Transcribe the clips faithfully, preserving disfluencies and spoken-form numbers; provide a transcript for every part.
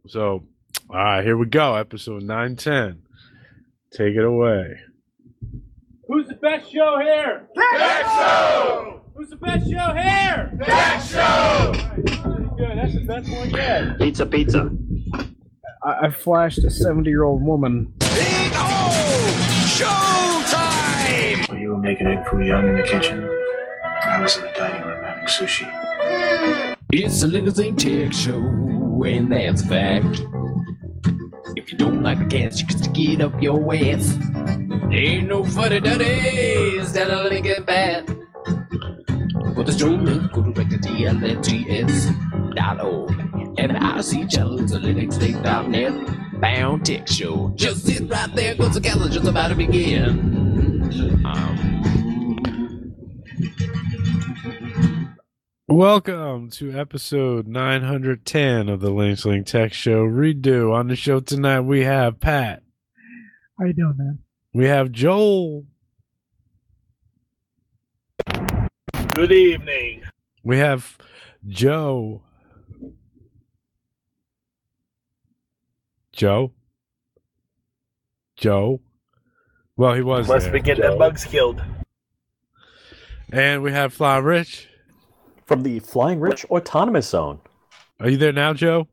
So, all right, here we go. Episode nine ten. Take it away. Who's the best show here? Tech Show! Who's the best show here? Tech Show! All right, pretty good. That's the best one yet. Pizza, pizza. I, I flashed a seventy-year-old woman. Big O! Showtime! While you were making egg foo young in the kitchen, I was in the dining room having sushi. It's a Little Thing Tech Show, and that's a fact. If you don't like the cast, you can stick it up your ass. Ain't no funny duddies that a link at bad. For the show, go direct to T L N T S dot org. And I see channels at Linux Link dot net. Bound Tech Show. Just sit right there, cause the calendar just about to begin. Um, Welcome to episode nine hundred ten of the Linux Link Tech Show redo. On the show tonight, we have Pat. How you doing, man? We have Joel. Good evening. We have Joe. Joe? Joe? Well, he was Unless there. we get them bugs killed. And we have Fly Rich. From the Flying Rich Autonomous Zone. Are you there now, Joe?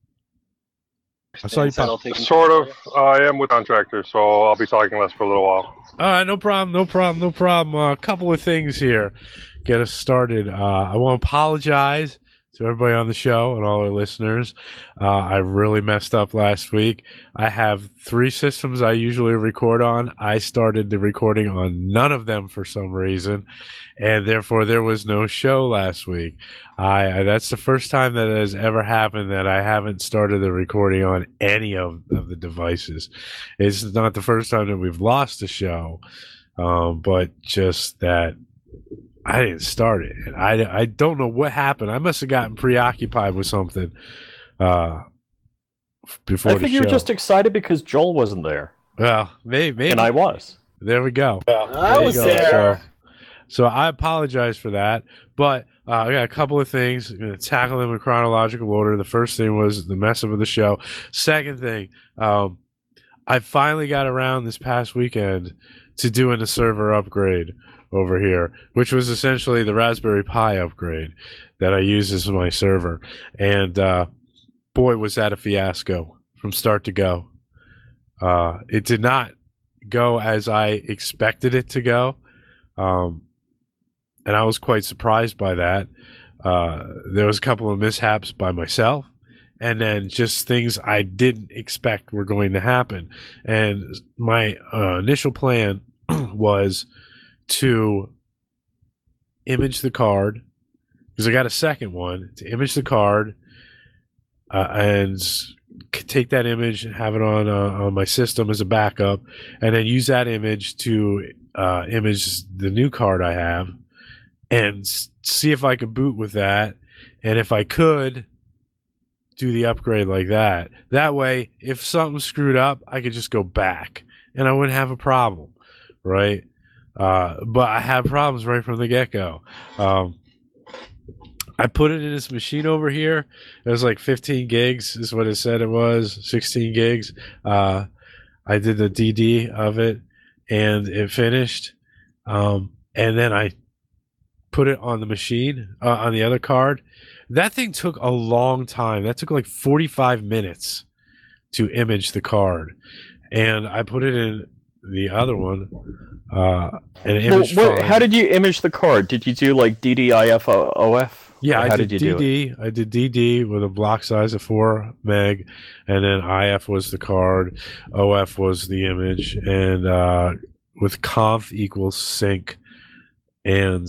I saw you pop. Sort of. Uh, I am with contractor, so I'll be talking less for a little while. All right, no problem, no problem, no problem. A uh, couple of things here. Get us started. Uh, I want to apologize to everybody on the show and all our listeners. Uh, I really messed up last week. I have three systems I usually record on. I started the recording on none of them for some reason, and therefore there was no show last week. I, I that's the first time that it has ever happened that I haven't started the recording on any of, of the devices. It's not the first time that we've lost the show, um, but just that I didn't start it. And I, I don't know what happened. I must have gotten preoccupied with something uh, before I the think show. you were just excited because Joel wasn't there. Well, maybe, maybe. And I was. There we go. I was you go. there. So, so I apologize for that. But uh, I got a couple of things. I'm going to tackle them in chronological order. The first thing was the mess up of the show. Second thing, um, I finally got around this past weekend to doing a server upgrade over here, which was essentially the Raspberry Pi upgrade that I use as my server. And uh, boy, was that a fiasco from start to go. Uh, it did not go as I expected it to go. Um, and I was quite surprised by that. Uh, there was a couple of mishaps by myself, and then just things I didn't expect were going to happen. And my uh, initial plan was to image the card, because I got a second one, to image the card uh, and take that image and have it on uh, on my system as a backup, and then use that image to uh, image the new card I have, and s- see if I could boot with that, and if I could, do the upgrade like that. That way, if something screwed up, I could just go back, and I wouldn't have a problem, right? Uh, but I had problems right from the get-go. Um, I put it in this machine over here. It was like fifteen gigs is what it said it was, sixteen gigs. Uh, I did the D D of it, and it finished. Um, and then I put it on the machine, uh, on the other card. That thing took a long time. That took like forty-five minutes to image the card. And I put it in the other one, uh, and it Well, imaged what, fine. how did you image the card? Did you do like D D I F O F? Yeah, Or I how did, did you do it? D D. I did D D with a block size of four meg, and then I F was the card, O F was the image, and uh, with conf equals sync. And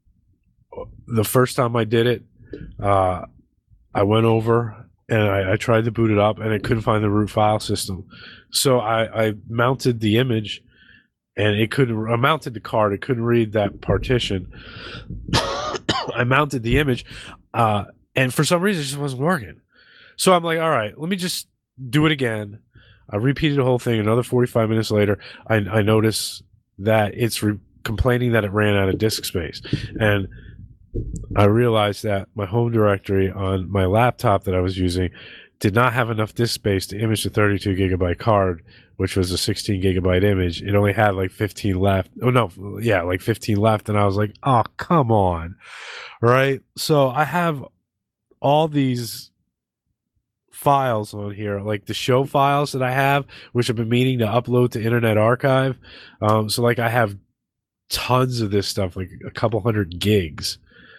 the first time I did it, uh, I went over and I, I tried to boot it up, and I couldn't find the root file system. So I, I mounted the image, and it couldn't. I mounted the card. It couldn't read that partition. I mounted the image, uh, and for some reason, it just wasn't working. So I'm like, all right, let me just do it again. I repeated the whole thing. Another forty-five minutes later, I, I notice that it's re- complaining that it ran out of disk space, and I realized that my home directory on my laptop that I was using did not have enough disk space to image the thirty-two gigabyte card, which was a sixteen gigabyte image. It only had like fifteen left. Oh no, yeah, like fifteen left, and I was like, "Oh, come on." Right? So I have all these files on here, like the show files that I have, which I've been meaning to upload to Internet Archive. Um, so like I have tons of this stuff, like a couple hundred gigs.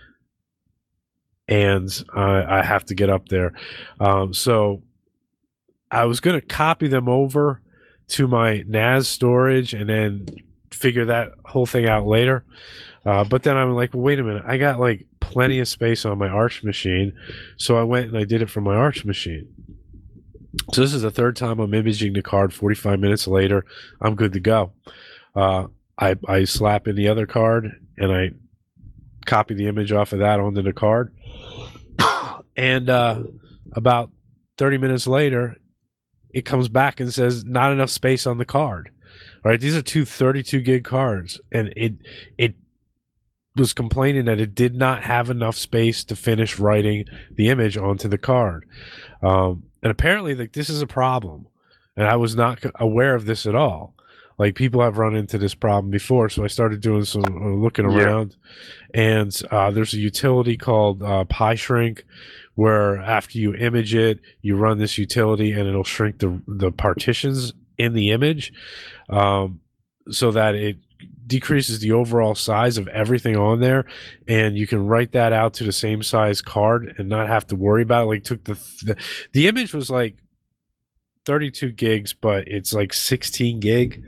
And uh, I have to get up there. Um, so I was going to copy them over to my N A S storage and then figure that whole thing out later. Uh, but then I'm like, well, wait a minute. I got like plenty of space on my Arch machine. So I went and I did it from my Arch machine. So this is the third time I'm imaging the card. forty-five minutes later, I'm good to go. Uh, I, I slap in the other card and I copy the image off of that onto the card. And uh, about thirty minutes later, it comes back and says not enough space on the card. All right, these are two thirty-two gig cards, and it it was complaining that it did not have enough space to finish writing the image onto the card. Um, and apparently, like this is a problem, and I was not aware of this at all. Like people have run into this problem before, so I started doing some uh, looking around, yeah. and uh, there's a utility called uh, PyShrink, where after you image it, you run this utility and it'll shrink the the partitions in the image, um, so that it decreases the overall size of everything on there, and you can write that out to the same size card and not have to worry about it. Like took the the, the image was like thirty-two gigs, but it's like sixteen gig,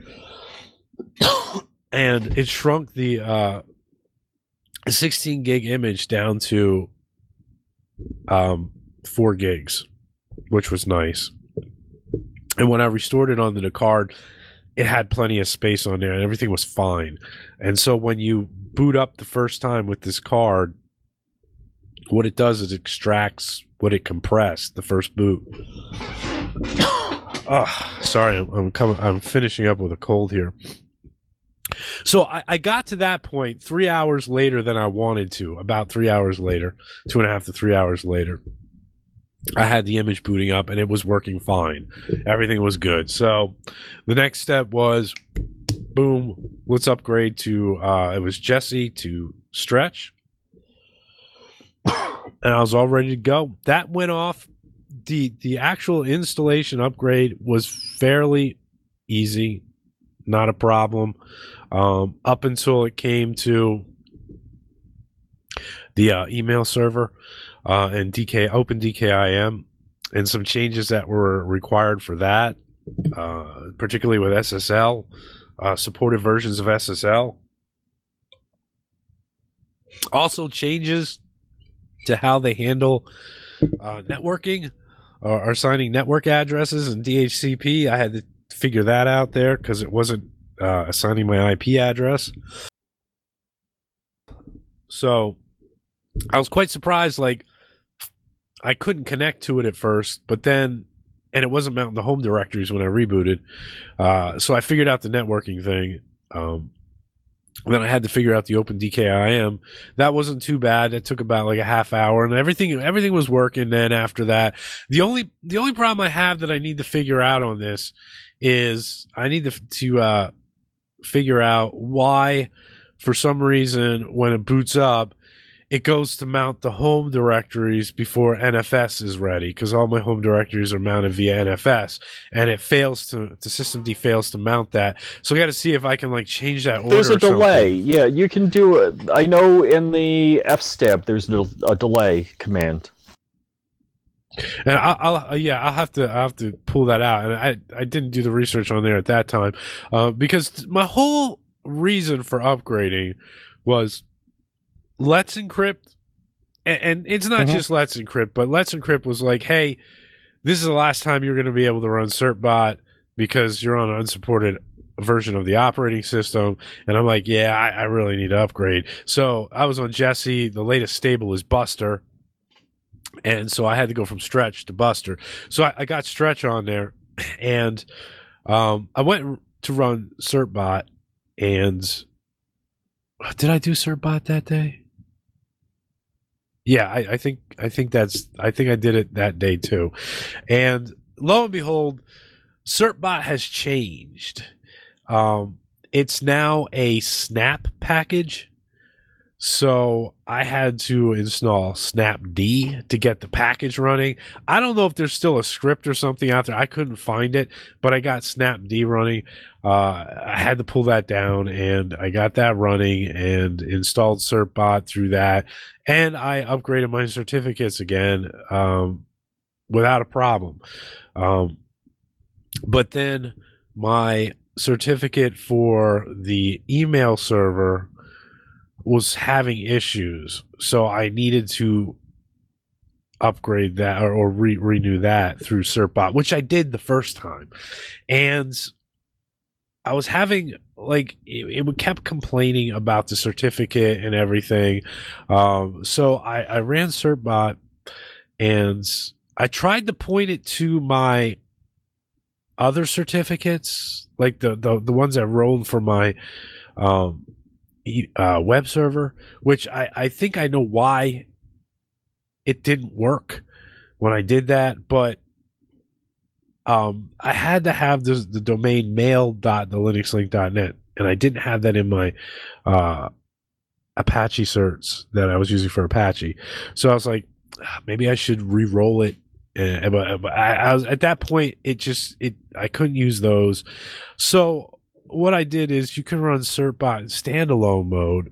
and it shrunk the uh, sixteen gig image down to um, four gigs, which was nice. And when I restored it onto the card, it had plenty of space on there, and everything was fine. And so when you boot up the first time with this card, what it does is it extracts what it compressed the first boot. Oh, sorry, I'm, I'm coming. I'm finishing up with a cold here. So I, I got to that point three hours later than I wanted to. About three hours later, two and a half to three hours later, I had the image booting up, and it was working fine. Everything was good. So the next step was, boom, let's upgrade to. Uh, it was Jesse to Stretch, and I was all ready to go. That went off. The the actual installation upgrade was fairly easy, not a problem, um, up until it came to the uh, email server uh, and D K Open D K I M and some changes that were required for that, uh, particularly with S S L, uh, supported versions of S S L. Also changes to how they handle uh, networking. Or assigning network addresses and D H C P. I had to figure that out there because it wasn't uh, assigning my I P address. So I was quite surprised. Like I couldn't connect to it at first, but then, and it wasn't mounting the home directories when I rebooted. Uh, so I figured out the networking thing. Um, Then I had to figure out the Open D K I M. That wasn't too bad. That took about like a half hour, and everything everything was working. Then after that, the only the only problem I have that I need to figure out on this is I need to to uh, figure out why, for some reason, when it boots up, it goes to mount the home directories before N F S is ready, because all my home directories are mounted via N F S, and it fails to the systemd fails to mount that. So I got to see if I can like change that order. There's a or delay. something. Yeah, you can do it. I know in the F step there's a, a delay command. And I'll, I'll yeah I'll have to I'll have to pull that out. And I I didn't do the research on there at that time, uh, because my whole reason for upgrading was Let's Encrypt, and, and it's not mm-hmm. just Let's Encrypt, but Let's Encrypt was like, hey, this is the last time you're going to be able to run CertBot because you're on an unsupported version of the operating system. And I'm like, yeah, I, I really need to upgrade. So I was on Jesse. The latest stable is Buster. And so I had to go from Stretch to Buster. So I, I got Stretch on there, and um, I went to run CertBot, and did I do CertBot that day? Yeah, I, I think I think that's I think I did it that day too, and lo and behold, CertBot has changed. Um, it's now a snap package, so I had to install snapd to get the package running. I don't know if there's still a script or something out there. I couldn't find it, but I got snapd running. Uh, I had to pull that down, and I got that running and installed CertBot through that, and I upgraded my certificates again um, without a problem. Um, but then my certificate for the email server was having issues, so I needed to upgrade that or, or re- renew that through CertBot, which I did the first time, and I was having like it, it kept complaining about the certificate and everything. Um, so I, I ran CertBot, and I tried to point it to my other certificates, like the the, the ones that rolled for my um, uh, web server, which I, I think I know why it didn't work when I did that, but um, I had to have this, the domain mail dot the linux link dot net, and I didn't have that in my uh, Apache certs that I was using for Apache. So I was like, maybe I should re-roll it. And, but, but I, I was at that point, it just it I couldn't use those. So what I did is you can run CertBot in standalone mode,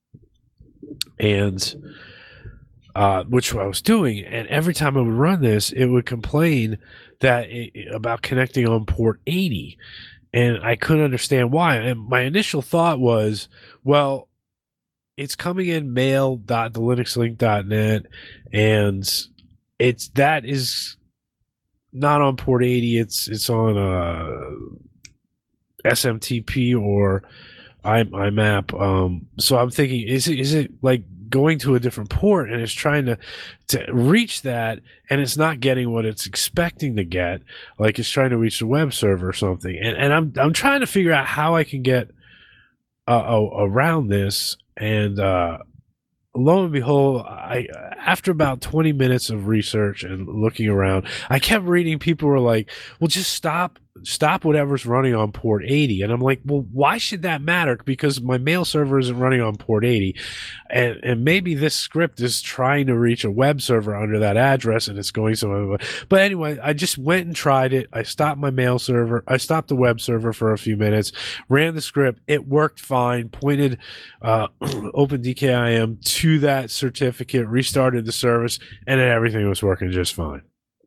and uh, which I was doing. And every time I would run this, it would complain that it, about connecting on port eighty, and I couldn't understand why. And my initial thought was, well, it's coming in mail dot the linux link dot net, and it's that is not on port eighty. It's it's on uh, S M T P or I, IMAP. Um, so I'm thinking, is it is it like going to a different port, and it's trying to to reach that, and it's not getting what it's expecting to get, like it's trying to reach the web server or something. And and I'm I'm trying to figure out how I can get uh, around this. And uh, lo and behold, I after about twenty minutes of research and looking around, I kept reading people were like, well, just stop stop whatever's running on port eighty. And I'm like, well, why should that matter? Because my mail server isn't running on port eighty, and and maybe this script is trying to reach a web server under that address, and it's going somewhere. But anyway, I just went and tried it. I stopped my mail server. I stopped the web server for a few minutes, ran the script. It worked fine. Pointed uh, OpenDKIM to that certificate, restarted the service, and then everything was working just fine.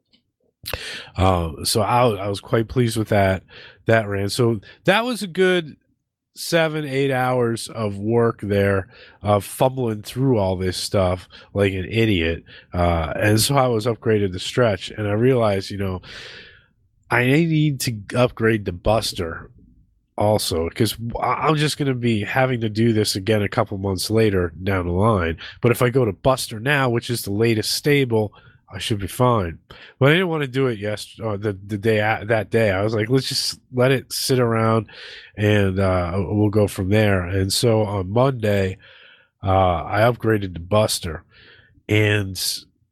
Um, so I, I was quite pleased with that. That ran. So that was a good seven, eight hours of work there, of fumbling through all this stuff like an idiot. Uh, and so I was upgraded to Stretch, and I realized, you know, I need to upgrade to Buster also, because I'm just going to be having to do this again a couple months later down the line. But if I go to Buster now, which is the latest stable, I should be fine. But I didn't want to do it yesterday, or the, the day that day. I was like, let's just let it sit around, and uh, we'll go from there. And so on Monday, uh, I upgraded to Buster, and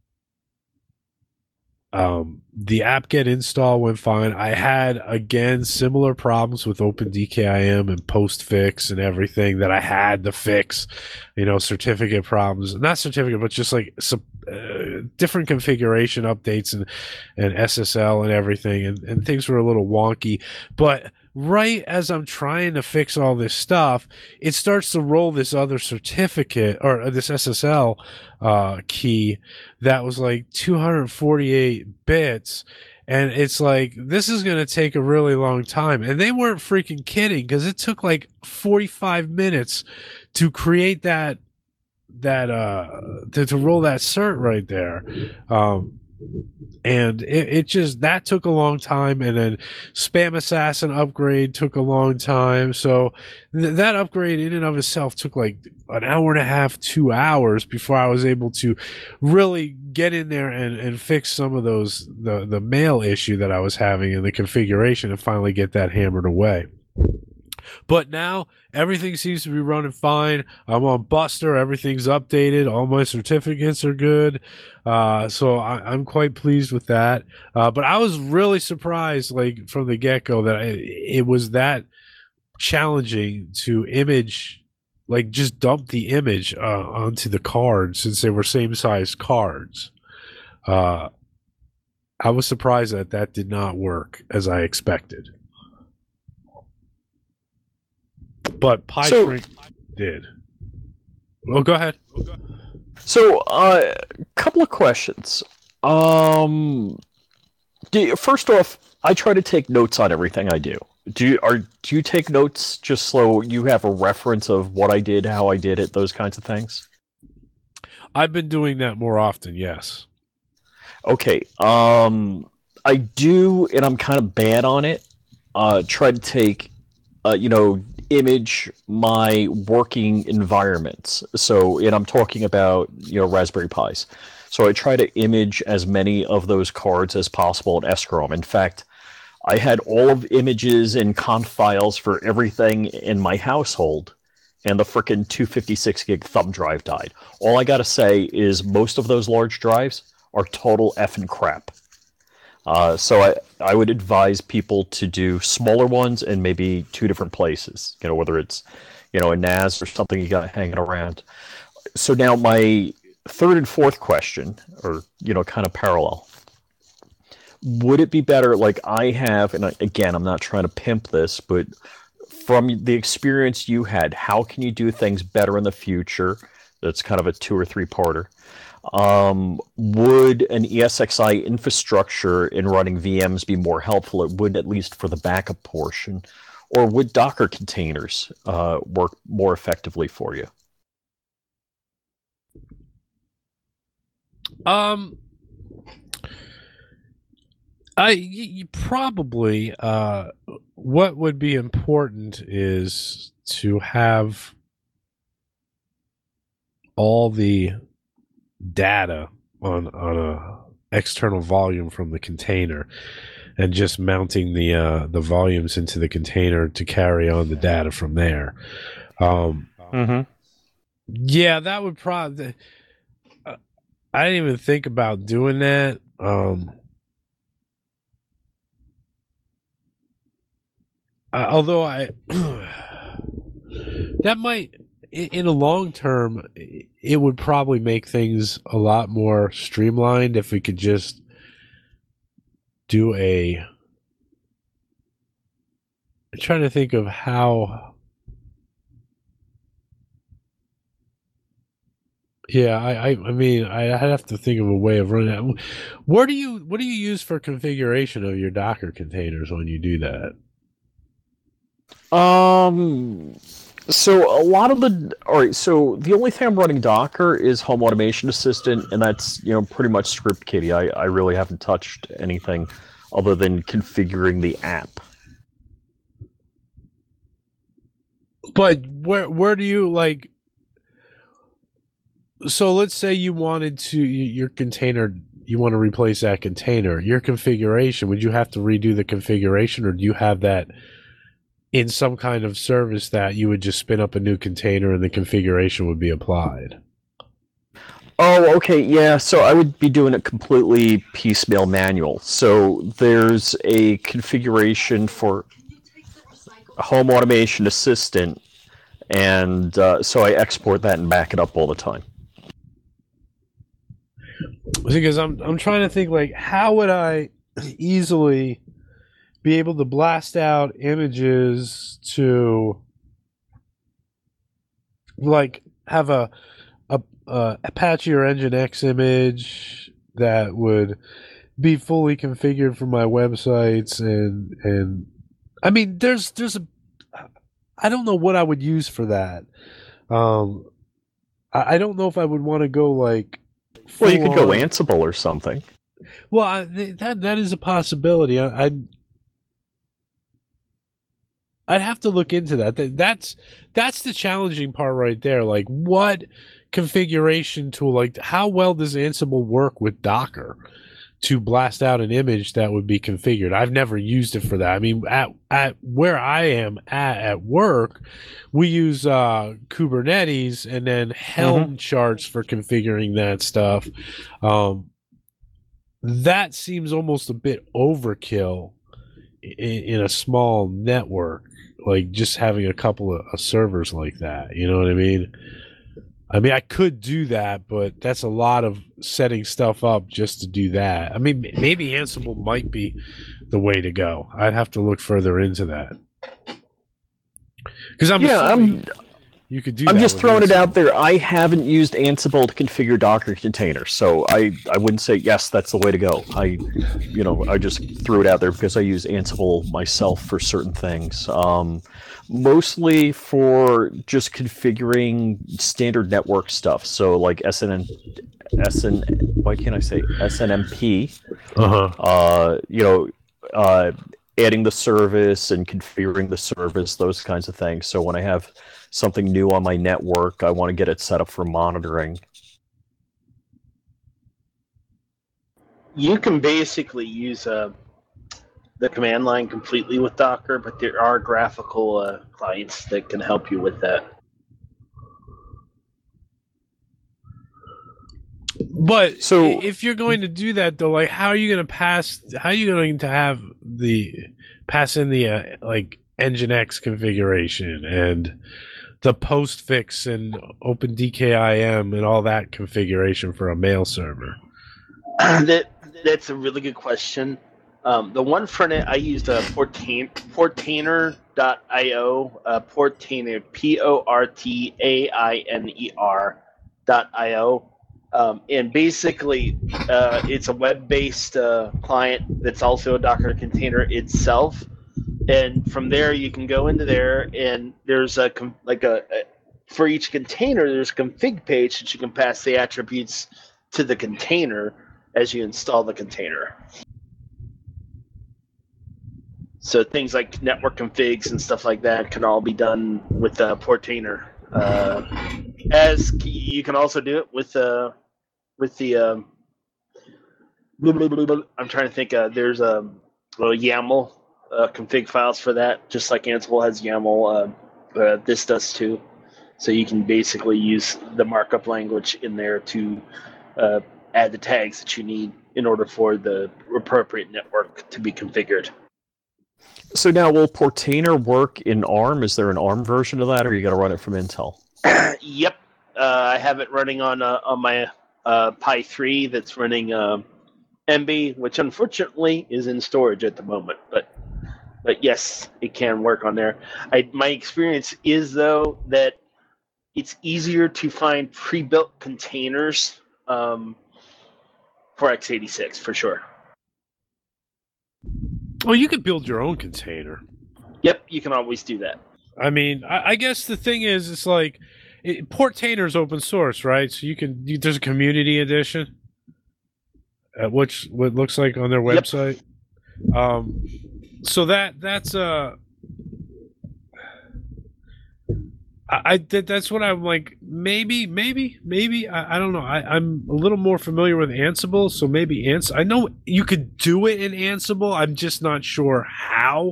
um, the apt-get install went fine. I had, again, similar problems with OpenDKIM and postfix and everything that I had to fix, you know, certificate problems. Not certificate, but just like some uh, different configuration updates and, and S S L and everything. And, and things were a little wonky. But right as I'm trying to fix all this stuff, it starts to roll this other certificate, or this S S L uh, key that was like two hundred forty-eight bits. And it's like, this is going to take a really long time. And they weren't freaking kidding, because it took like forty-five minutes to create that, that, uh, to, to roll that cert right there. Um, and it, it just, that took a long time. And then Spam Assassin upgrade took a long time. So th- that upgrade in and of itself took like an hour and a half, two hours before I was able to really get in there and, and fix some of those, the, the mail issue that I was having in the configuration, and finally get that hammered away. But now everything seems to be running fine. I'm on Buster. Everything's updated. All my certificates are good. Uh, so I, I'm quite pleased with that. Uh, but I was really surprised, like from the get-go, that it, it was that challenging to image, like just dump the image uh, onto the card since they were same-sized cards. Uh, I was surprised that that did not work as I expected. But Pie So- Shrink did. Well, go ahead. So, a uh, couple of questions. Um, do you- first off, I try to take notes on everything I do. Do you are do you take notes just so you have a reference of what I did, how I did it, those kinds of things? I've been doing that more often, yes. Okay. Um, I do, and I'm kind of bad on it. Uh, try to take, uh, you know, image my working environments. So, and I'm talking about, you know, Raspberry Pis. So I try to image as many of those cards as possible in escrow 'em. In fact, I had all of images and conf files for everything in my household, and the frickin' two fifty-six gig thumb drive died. All I gotta say is most of those large drives are total effing crap. Uh, so I, I would advise people to do smaller ones and maybe two different places, you know, whether it's, you know, a N A S or something you got hanging around. So now my third and fourth question, or, you know, kind of parallel. Would it be better, like I have, and I, again, I'm not trying to pimp this, but from the experience you had, how can you do things better in the future? That's kind of a two or three parter. Um, would an E S X i infrastructure in running V Ms be more helpful? It would, at least for the backup portion. Or would Docker containers uh, work more effectively for you? Um, I you probably uh, what would be important is to have all the data on on a external volume from the container, and just mounting the uh, the volumes into the container to carry on the data from there. Um, Mm-hmm. yeah, that would probably. Uh, I didn't even think about doing that. Um, uh, although I, that might. In a long term, it would probably make things a lot more streamlined if we could just do a. I'm trying to think of how. Yeah, I, I, I mean, I, I'd have to think of a way of running that. Where do you, what do you use for configuration of your Docker containers when you do that? Um. So a lot of the all right. So the only thing I'm running Docker is Home Automation Assistant, and that's, you know, pretty much Script Kiddie. I I really haven't touched anything other than configuring the app. But where where do you like? So let's say you wanted to your container. You want to replace that container. Your configuration. Would you have to redo the configuration, or do you have that in some kind of service that you would just spin up a new container and the configuration would be applied? Oh, okay, yeah. So I would be doing it completely piecemeal manual. So there's a configuration for Home Automation Assistant, and uh, so I export that and back it up all the time. Because I'm I'm trying to think, like, how would I easily be able to blast out images to, like, have a a, a Apache or Nginx image that would be fully configured for my websites, and and I mean, there's there's a I don't know what I would use for that. Um, I, I don't know if I would want to go like. Well, you could go full-on- Ansible or something. Well, I, th- that that is a possibility. I, I'd I'd have to look into that. That that's that's the challenging part right there. Like, what configuration tool? Like, how well does Ansible work with Docker? to blast out an image that would be configured. I've never used it for that. I mean, at at where I am at at work, we use uh, Kubernetes and then Helm mm-hmm. charts for configuring that stuff. Um, that seems almost a bit overkill in, in a small network, like just having a couple of, of servers like that. You know what I mean? I mean, I could do that, but that's a lot of setting stuff up just to do that. I mean, maybe Ansible might be the way to go. I'd have to look further into that. Because I'm yeah, I'm. You could do. I'm that just throwing Ansible. it out there. I haven't used Ansible to configure Docker containers, so I, I wouldn't say yes, that's the way to go. I, you know, I just threw it out there because I use Ansible myself for certain things. Um, mostly for just configuring standard network stuff. So like S N N, S N, why can't I say S N M P? Uh-huh. Uh, you know, uh, adding the service and configuring the service, those kinds of things. So when I have something new on my network, I want to get it set up for monitoring. You can basically use uh, the command line completely with Docker, but there are graphical uh, clients that can help you with that. But so if you're going to do that, though, like, how are you going to pass? How are you going to have the pass in the uh, like Nginx configuration and the postfix and OpenDKIM and all that configuration for a mail server? that that's a really good question. Um, the one front end I used uh, Portain, Portainer dot i o, uh, Portainer, P O R T A I N E R dot I O. Um, and basically, uh, it's a web-based uh, client that's also a Docker container itself. And from there, you can go into there, and there's a like a, a for each container, there's a config page that you can pass the attributes to the container as you install the container. So things like network configs and stuff like that can all be done with uh, Portainer. Uh, as you can also do it with uh, with the um, blah, blah, blah, blah. I'm trying to think. Uh, there's a little YAML uh, config files for that, just like Ansible has YAML. Uh, uh, this does too. So you can basically use the markup language in there to uh, add the tags that you need in order for the appropriate network to be configured. So now, will Portainer work in ARM? Is there an ARM version of that, or you got to run it from Intel? Yep, uh, I have it running on uh, on my uh, Pi three that's running uh, M B, which unfortunately is in storage at the moment. But but yes, it can work on there. I, my experience is though that it's easier to find pre-built containers um, for x eighty-six for sure. Well, you could build your own container. Yep, you can always do that. I mean, I, I guess the thing is, it's like it, Portainer is open source, right? So you can you, there's a community edition, uh, which what looks like on their website. Yep. Um, so that that's uh, I, I that's what I'm like. Maybe, maybe, maybe. I, I don't know. I, I'm a little more familiar with Ansible, so maybe Ans. I know you could do it in Ansible. I'm just not sure how.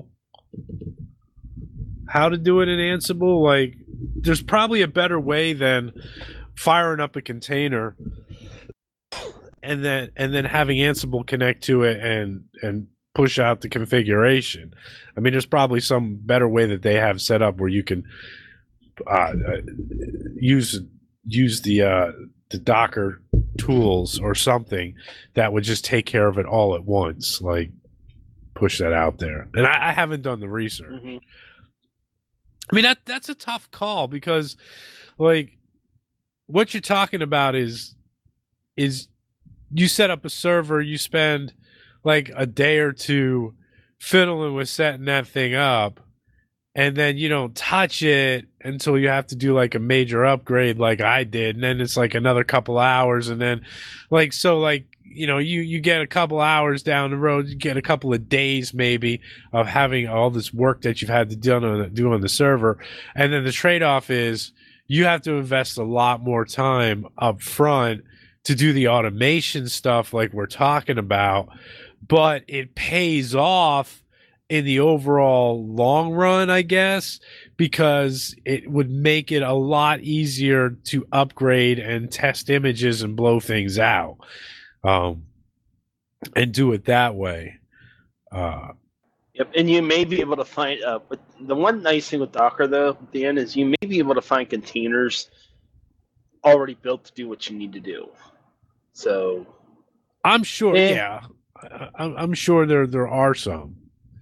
How to do it in Ansible? Like, there's probably a better way than firing up a container and then and then having Ansible connect to it and and push out the configuration. I mean, there's probably some better way that they have set up where you can uh, use use the uh, the Docker tools or something that would just take care of it all at once. Like, push that out there. And I, I haven't done the research. Mm-hmm. I mean, that that's a tough call because, like, what you're talking about is is you set up a server, you spend like a day or two fiddling with setting that thing up, and then you don't touch it until you have to do like a major upgrade like I did, and then it's like another couple hours, and then like so like you know you you get a couple hours down the road, you get a couple of days maybe of having all this work that you've had to do on do on the server, and then the trade-off is you have to invest a lot more time up front to do the automation stuff like we're talking about, but it pays off in the overall long run, I guess, because it would make it a lot easier to upgrade and test images and blow things out, um, and do it that way. Uh, Yep, and you may be able to find. Uh, but the one nice thing with Docker, though, at the end, is you may be able to find containers already built to do what you need to do. So, I'm sure. Eh. Yeah, I, I'm I'm sure there there are some.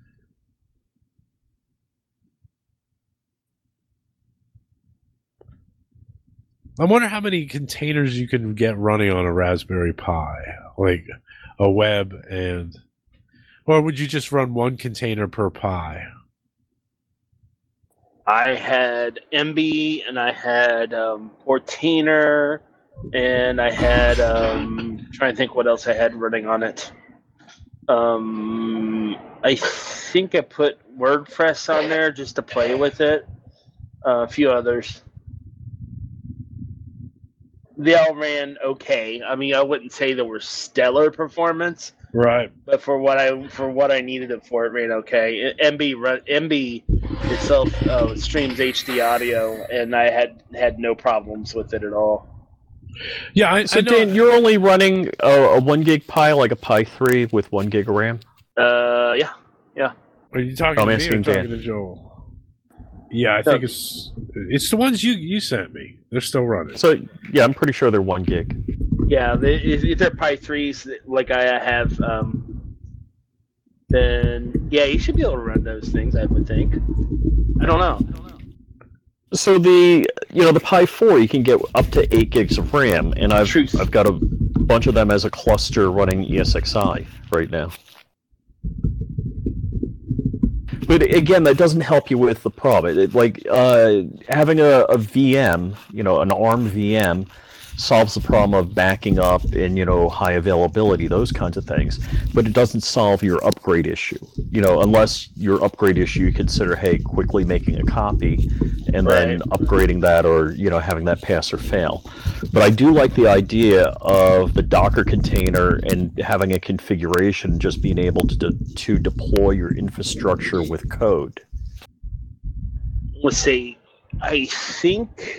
I wonder how many containers you can get running on a Raspberry Pi, like a web and. Or would you just run one container per Pi? I had M B, and I had um, Portainer, and I had um, trying to think what else I had running on it. Um, I think I put WordPress on there just to play with it. Uh, a few others. They all ran okay. I mean, I wouldn't say they were stellar performance. Right. But for what I for what I needed it for, it ran okay. M B run, M B itself uh, streams H D audio, and I had had no problems with it at all. Yeah, I, So I know. Dan, you're only running a, a one gig Pi, like a Pi three with one gig of RAM. Uh, yeah, yeah. Are you talking I'm to me or asking talking Dan. to Joel? Yeah, I No. think it's it's the ones you you sent me. They're still running. So yeah, I'm pretty sure they're one gig. Yeah, they, if, if they're Pi threes like I have, um, then yeah, you should be able to run those things. I would think. I don't know. So the you know the Pi four, you can get up to eight gigs of RAM, and I've Truth. I've got a bunch of them as a cluster running E S X i right now. But again, that doesn't help you with the problem. It, like uh, having a, a V M, you know, an ARM V M, solves the problem of backing up and you know high availability, those kinds of things. But it doesn't solve your upgrade issue. You know, unless your upgrade issue you consider, hey, quickly making a copy and then Right. upgrading that, or you know having that pass or fail. But I do like the idea of the Docker container and having a configuration, just being able to de- to deploy your infrastructure with code. Let's see. I think.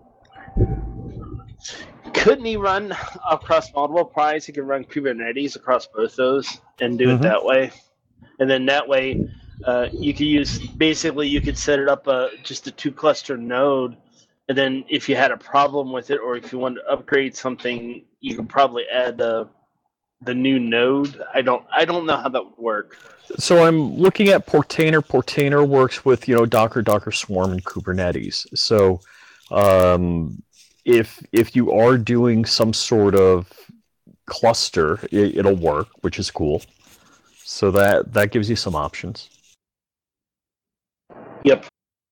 Couldn't he run across multiple Pis? He could run Kubernetes across both those and do Mhm. it that way. And then that way, uh, you could use basically you could set it up a just a two cluster node, and then if you had a problem with it, or if you wanted to upgrade something, you could probably add the the new node. I don't I don't know how that would work. So I'm looking at Portainer. Portainer works with you know Docker, Docker Swarm, and Kubernetes. So um, if if you are doing some sort of cluster, it, it'll work, which is cool. So that that gives you some options. Yep.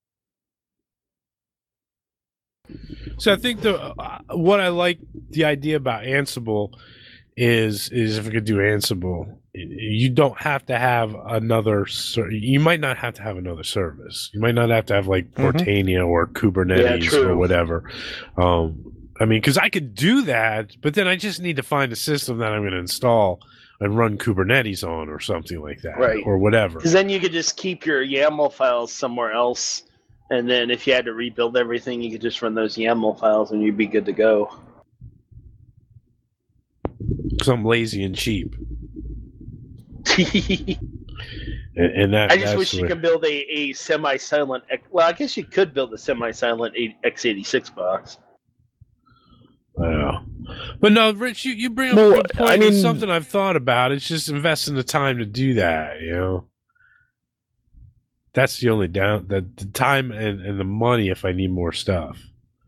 So I think the uh, what I like the idea about Ansible is is if I could do Ansible, you don't have to have another. ser- You might not have to have another service. You might not have to have like Portania or Kubernetes Yeah, true. or whatever. Um, I mean, because I could do that, but then I just need to find a system that I'm going to install and run Kubernetes on or something like that, Right. or whatever. Because then you could just keep your YAML files somewhere else, and then if you had to rebuild everything, you could just run those YAML files, and you'd be good to go. Because I'm lazy and cheap, I and, and that. just that's wish you where- could build a, a semi-silent. X- Well, I guess you could build a semi-silent x eighty-six box. I know. But no, Rich, you, you bring up Well, a good point. I It's mean- something I've thought about. It's just investing the time to do that, you know? That's the only down, the, the time and, and the money if I need more stuff.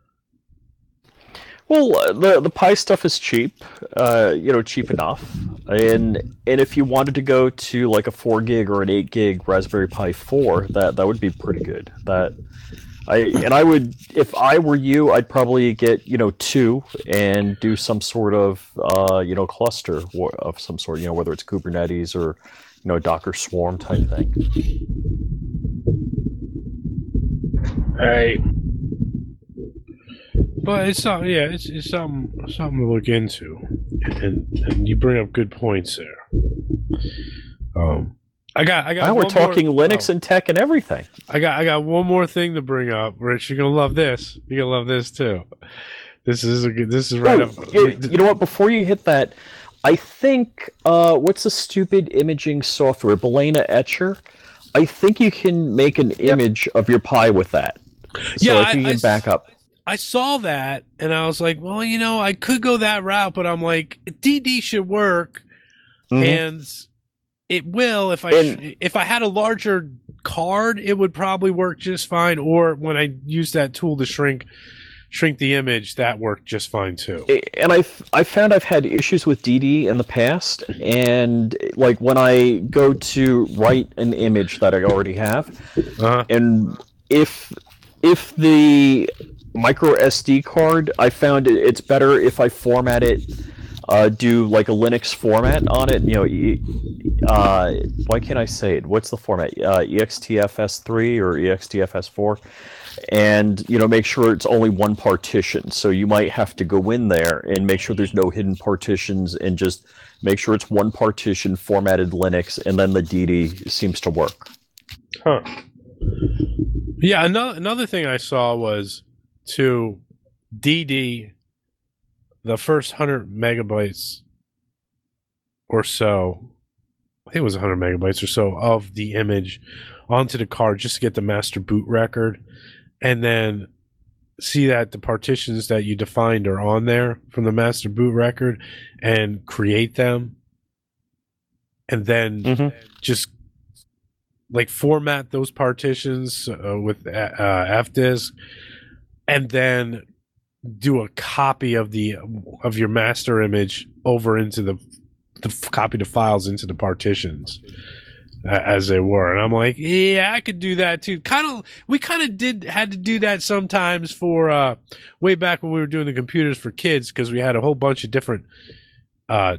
Well, uh, the the Pi stuff is cheap, uh, you know, cheap enough, and and if you wanted to go to like a four gig or an eight gig Raspberry Pi four, that that would be pretty good. That I and I would, if I were you, I'd probably get you know two and do some sort of uh, you know cluster wa- of some sort, you know, whether it's Kubernetes or you know Docker Swarm type thing. All right. but it's something. Yeah, it's it's something something to look into, and and you bring up good points there. Um, I got I got. Now we're one talking more, Linux oh, and tech and everything. I got I got one more thing to bring up, Rich. You're gonna love this. You're gonna love this too. This is a good. This is right Oh, up. you, you know what? Before you hit that, I think uh, what's the stupid imaging software? Balena Etcher. I think you can make an image of your Pi with that. So Yeah, if you I- can I back up. I saw that and I was like, well, you know, I could go that route, but I'm like, D D should work, Mhm. and it will if I And- if I had a larger card, it would probably work just fine. Or when I use that tool to shrink shrink the image, that worked just fine too. And I I found I've had issues with D D in the past, and like when I go to write an image that I already have, Uh-huh. and if if the micro S D card, I found it, it's better if I format it, uh, do like a Linux format on it. You know, e- uh, why can't I say it? What's the format? Uh, E X T F S three or E X T F S four? And you know, make sure it's only one partition. So you might have to go in there and make sure there's no hidden partitions, and just make sure it's one partition, formatted Linux, and then the D D seems to work. Huh. Yeah, another another thing I saw was to D D the first hundred megabytes or so. I think it was hundred megabytes or so of the image onto the card just to get the master boot record, and then see that the partitions that you defined are on there from the master boot record, and create them, and then Mhm. just like format those partitions uh, with uh, F disk, and then do a copy of the of your master image over into the, the copy the files into the partitions uh, as they were. And I'm like, yeah, I could do that too. Kind of, we kind of did had to do that sometimes for uh, way back when we were doing the computers for kids, because we had a whole bunch of different uh,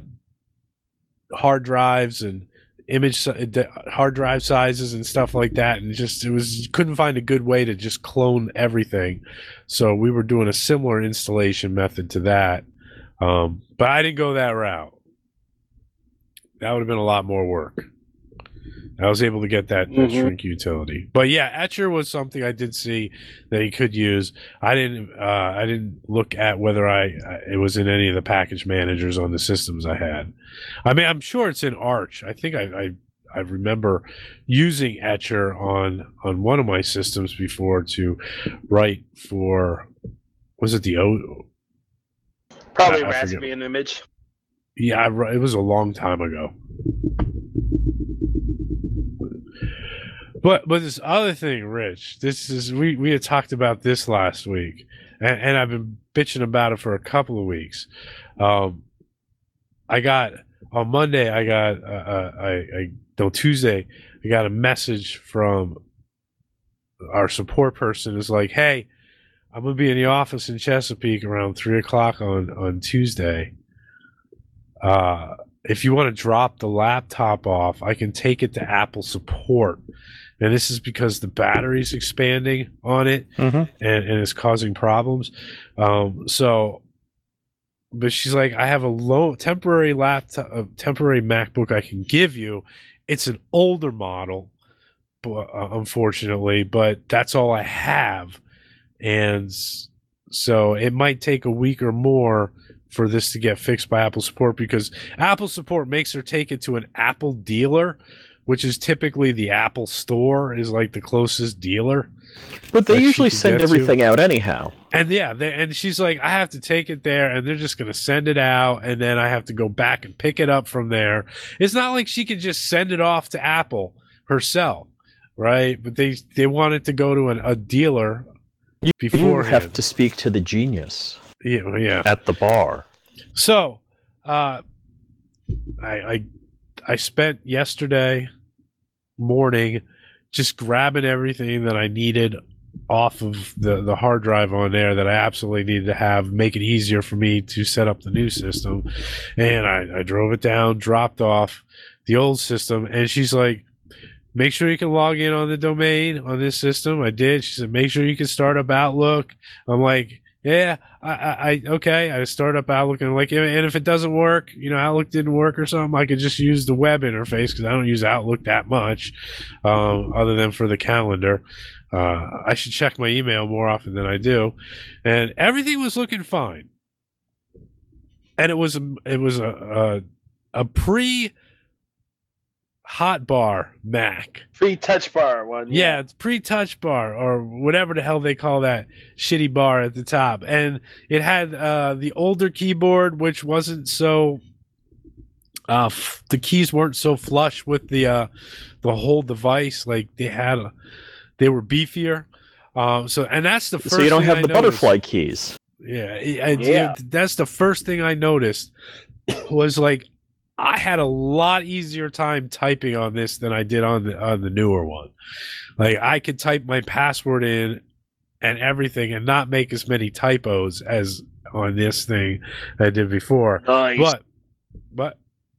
hard drives and image si- d- hard drive sizes and stuff like that, and just it was couldn't find a good way to just clone everything, so we were doing a similar installation method to that, um, but I didn't go that route. That would have been a lot more work. I was able to get that, that Mhm. shrink utility, but yeah, Etcher was something I did see that you could use. I didn't uh, I didn't look at whether I, I it was in any of the package managers on the systems I had. I mean, I'm sure it's in Arch. I think I, I I remember using Etcher on on one of my systems before to write for, was it the O? Probably I- I forget. Raspbian image. Yeah, I, wr- it was a long time ago. But but this other thing, Rich, this is we, we had talked about this last week, and, and I've been bitching about it for a couple of weeks. Um, I got on Monday, I got uh, uh, I, I no Tuesday, I got a message from our support person. Is like, hey, I'm gonna be in the office in Chesapeake around three o'clock on on Tuesday. Uh, if you want to drop the laptop off, I can take it to Apple support. And this is because the battery's expanding on it, Mhm. and, and it's causing problems. Um, so, but she's like, I have a low temporary laptop, a temporary MacBook I can give you. It's an older model, but, uh, unfortunately, but that's all I have. And so it might take a week or more for this to get fixed by Apple support, because Apple support makes her take it to an Apple dealer, which is typically the Apple store is like the closest dealer. But they that she usually can send get to. everything out anyhow. And yeah, they, and she's like, I have to take it there, and they're just going to send it out, and then I have to go back and pick it up from there. It's not like she can just send it off to Apple herself, right? But they they want it to go to an, a dealer You beforehand. have to speak to the genius Yeah, yeah. at the bar. So, uh, I, I I spent yesterday morning just grabbing everything that I needed off of the, the hard drive on there that I absolutely needed to have, make it easier for me to set up the new system. And I, I drove it down, dropped off the old system, and she's like, make sure you can log in on the domain on this system. I did. She said, make sure you can start up Outlook. I'm like, Yeah, I, I, I okay. I start up Outlook and like, and if it doesn't work, you know, Outlook didn't work or something, I could just use the web interface because I don't use Outlook that much, um, other than for the calendar. Uh, I should check my email more often than I do, and everything was looking fine. And it was it was a a, a pre hotbar Mac. Free touch bar one. Yeah, it's pre-touch bar or whatever the hell they call that shitty bar at the top. And it had uh, the older keyboard, which wasn't so uh, f- the keys weren't so flush with the uh, the whole device. Like they had a, they were beefier. Um, so and that's the first. So you don't thing have I the noticed. butterfly keys. Yeah, I, Yeah. that's the first thing I noticed was like I had a lot easier time typing on this than I did on the on the newer one. Like I could type my password in and everything and not make as many typos as on this thing I did before. Nice. But but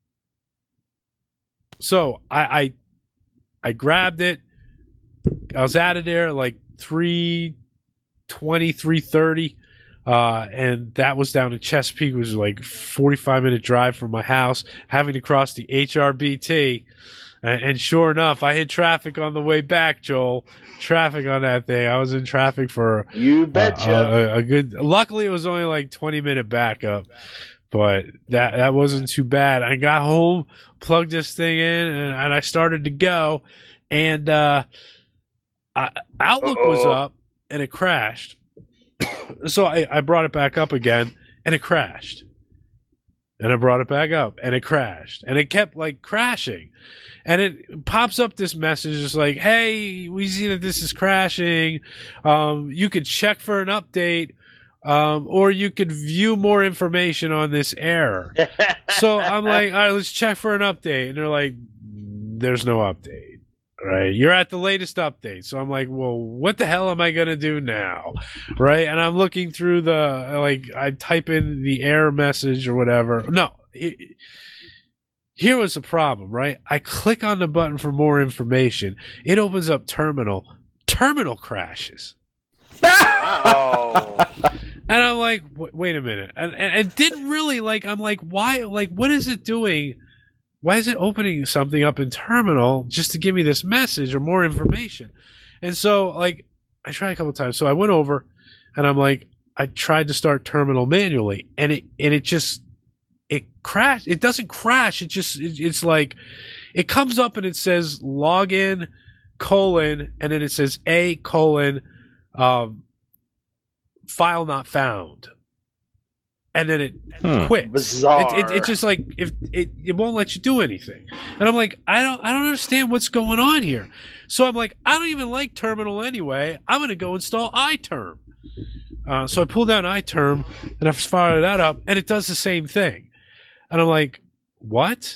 so I I I grabbed it. I was out of there like three twenty, three thirty. Uh, and that was down in Chesapeake. It was like forty-five minute drive from my house, having to cross the H R B T. And, and sure enough, I hit traffic on the way back, Joel. Traffic on that thing. I was in traffic for You uh, betcha. a, a good. Luckily, it was only like twenty minute backup, but that that wasn't too bad. I got home, plugged this thing in, and, and I started to go. And uh, I, Outlook Uh-oh. was up, and it crashed. So I, I brought it back up again, and it crashed. And I brought it back up, and it crashed. And it kept, like, crashing. And it pops up this message. It's like, hey, we see that this is crashing. Um, you could check for an update, um, or you could view more information on this error. So I'm like, all right, let's check for an update. And they're like, there's no update. Right, you're at the latest update. So I'm like, well, what the hell am I gonna do now? Right, and I'm looking through the like, I type in the error message or whatever. No, it, here was the problem. Right, I click on the button for more information. It opens up Terminal. Terminal crashes. Oh. And I'm like, wait a minute, and, and it didn't really like. I'm like, why? Like, what is it doing? Why is it opening something up in Terminal just to give me this message or more information? And so, like, I tried a couple times. So I went over, and I'm like, I tried to start Terminal manually, and it and it just it crashed. It doesn't crash. It just it, it's like it comes up and it says login colon, and then it says a colon um, file not found. And then it Hmm. quits. Bizarre. It, it, it's just like if it, it won't let you do anything. And I'm like, I don't I don't understand what's going on here. So I'm like, I don't even like Terminal anyway. I'm gonna go install iTerm. Uh, so I pull down iTerm and I fire that up, and it does the same thing. And I'm like, what?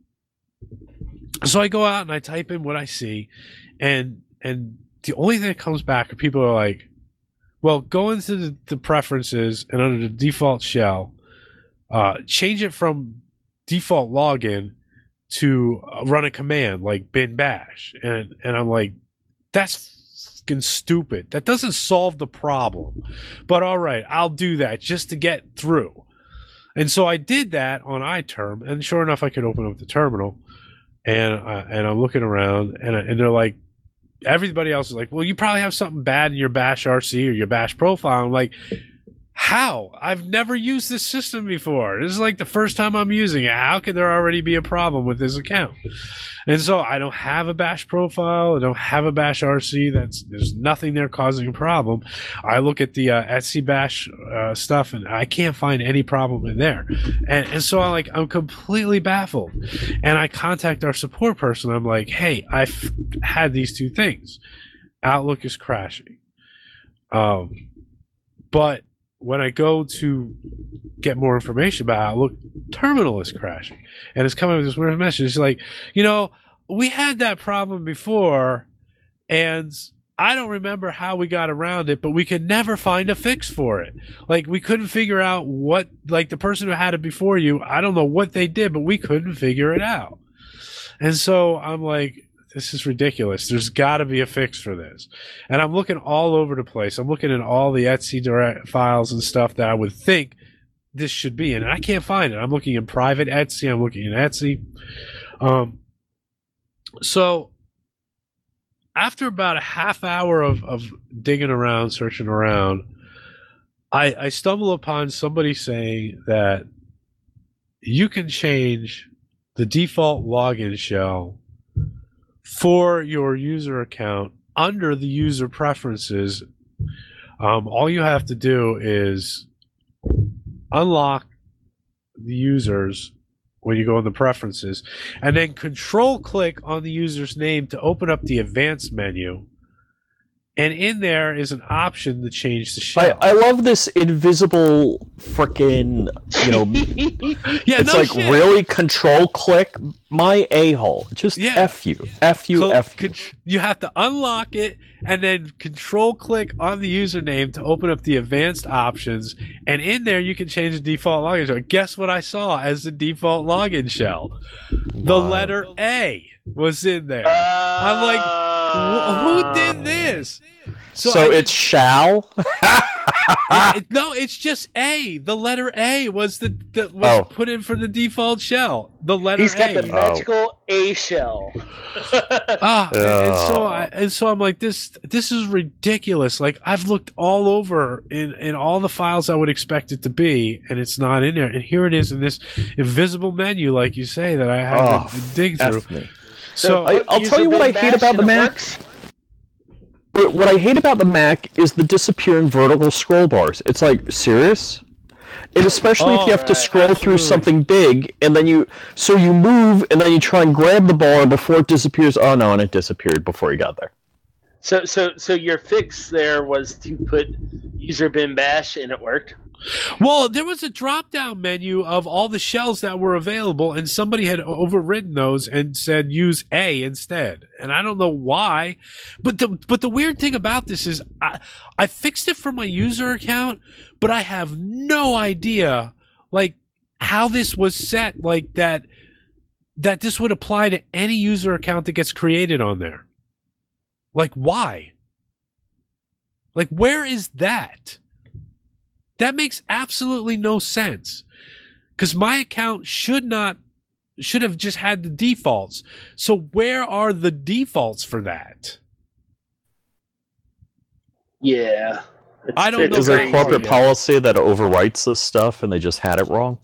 So I go out and I type in what I see, and and the only thing that comes back are people are like, well, go into the, the preferences and under the default shell, uh, change it from default login to uh, run a command like bin bash. And, and I'm like, that's fucking stupid. That doesn't solve the problem. But all right, I'll do that just to get through. And so I did that on iTerm, and sure enough, I could open up the terminal, and uh, and I'm looking around, and and they're like, everybody else is like, well, you probably have something bad in your bash R C or your bash profile. I'm like, how? I've never used this system before. This is like the first time I'm using it. How could there already be a problem with this account? And so I don't have a bash profile. I don't have a bash R C. That's there's nothing there causing a problem. I look at the uh, Etsy bash uh, stuff, and I can't find any problem in there. And, and so I'm like, I'm completely baffled. And I contact our support person. I'm like, hey, I've had these two things. Outlook is crashing. Um, but when I go to get more information about Outlook, Terminal is crashing. And it's coming with this weird message. It's like, you know, we had that problem before, and I don't remember how we got around it, but we could never find a fix for it. Like, we couldn't figure out what, like, the person who had it before you, I don't know what they did, but we couldn't figure it out. And so I'm like, this is ridiculous. There's got to be a fix for this. And I'm looking all over the place. I'm looking at all the Etsy direct files and stuff that I would think this should be in, and I can't find it. I'm looking in private Etsy. I'm looking in Etsy. Um, so after about a half hour of, of digging around, searching around, I, I stumble upon somebody saying that you can change the default login shell for your user account under the user preferences. Um, all you have to do is unlock the users when you go in the preferences, and then control click on the user's name to open up the advanced menu. And in there is an option to change the shell. I, I love this invisible frickin', you know, yeah, it's no like shit. really control click my a-hole. Just Yeah. F you. F you, Cl- F you. con- you have to unlock it and then control click on the username to open up the advanced options. And in there, you can change the default login shell. Guess what I saw as the default login shell? The Wow. letter A was in there. I'm like, wh- who did this? So, I- it's shall? Yeah, it- no, it's just A. The letter A was the, the was Oh. put in for the default shell. The letter He's got A. the magical A shell. Ah, and, and so Oh. I and so I'm like, this this is ridiculous. Like, I've looked all over in in all the files I would expect it to be, and it's not in there. And here it is in this invisible menu, like you say, that I had Oh, to dig through. F me. So I, I'll tell you what I hate about the Mac. What what I hate about the Mac is the disappearing vertical scroll bars. It's like, serious? And especially if Oh, you have to right, scroll through absolutely. something big, and then you, so you move, and then you try and grab the bar before it disappears. Oh no, and it disappeared before you got there. So, so, so your fix there was to put user bin bash, and it worked. Well, there was a drop-down menu of all the shells that were available, and somebody had overridden those and said use A instead. And I don't know why, but the but the weird thing about this is I I fixed it for my user account, but I have no idea like how this was set, like that that this would apply to any user account that gets created on there. Like, why? Like, where is that? That makes absolutely no sense. Because my account should not, should have just had the defaults. So where are the defaults for that? Yeah. It's, I don't it's know Is there a crazy. corporate policy that overwrites this stuff, and they just had it wrong?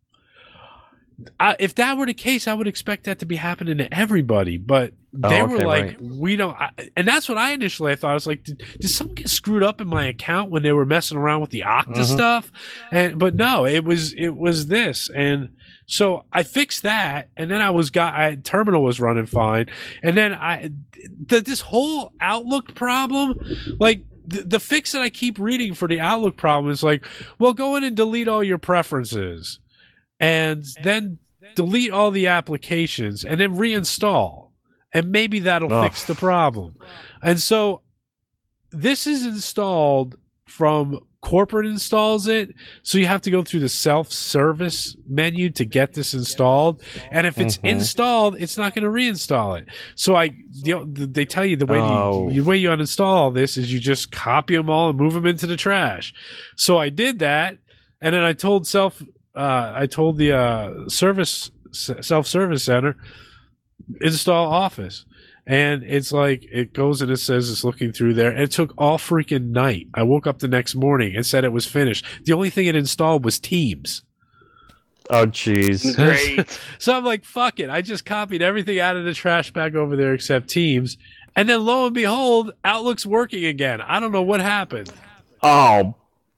I, if that were the case, I would expect that to be happening to everybody. But they Oh, were okay, like, right. we don't. I, and that's what I initially thought. I was like, did, did something get screwed up in my account when they were messing around with the Okta Mhm. stuff? And but no, it was it was this. And so I fixed that, and then I was got I, terminal was running fine, and then I the, this whole Outlook problem, like. The, the fix that I keep reading for the Outlook problem is like, well, go in and delete all your preferences, and then delete all the applications, and then reinstall, and maybe that'll Ugh. fix the problem. And so this is installed from corporate installs it, so you have to go through the self-service menu to get this installed, and if it's Mhm. installed, it's not going to reinstall it. So I, you know, they tell you the way Oh. you, the way you uninstall this is you just copy them all and move them into the trash. So I did that, and then I told self, uh, I told the uh, service self-service center install Office. And it's like, it goes and it says it's looking through there. And it took all freaking night. I woke up the next morning and said it was finished. The only thing it installed was Teams. Oh, jeez. great. So I'm like, fuck it. I just copied everything out of the trash bag over there except Teams. And then lo and behold, Outlook's working again. I don't know what happened. Oh,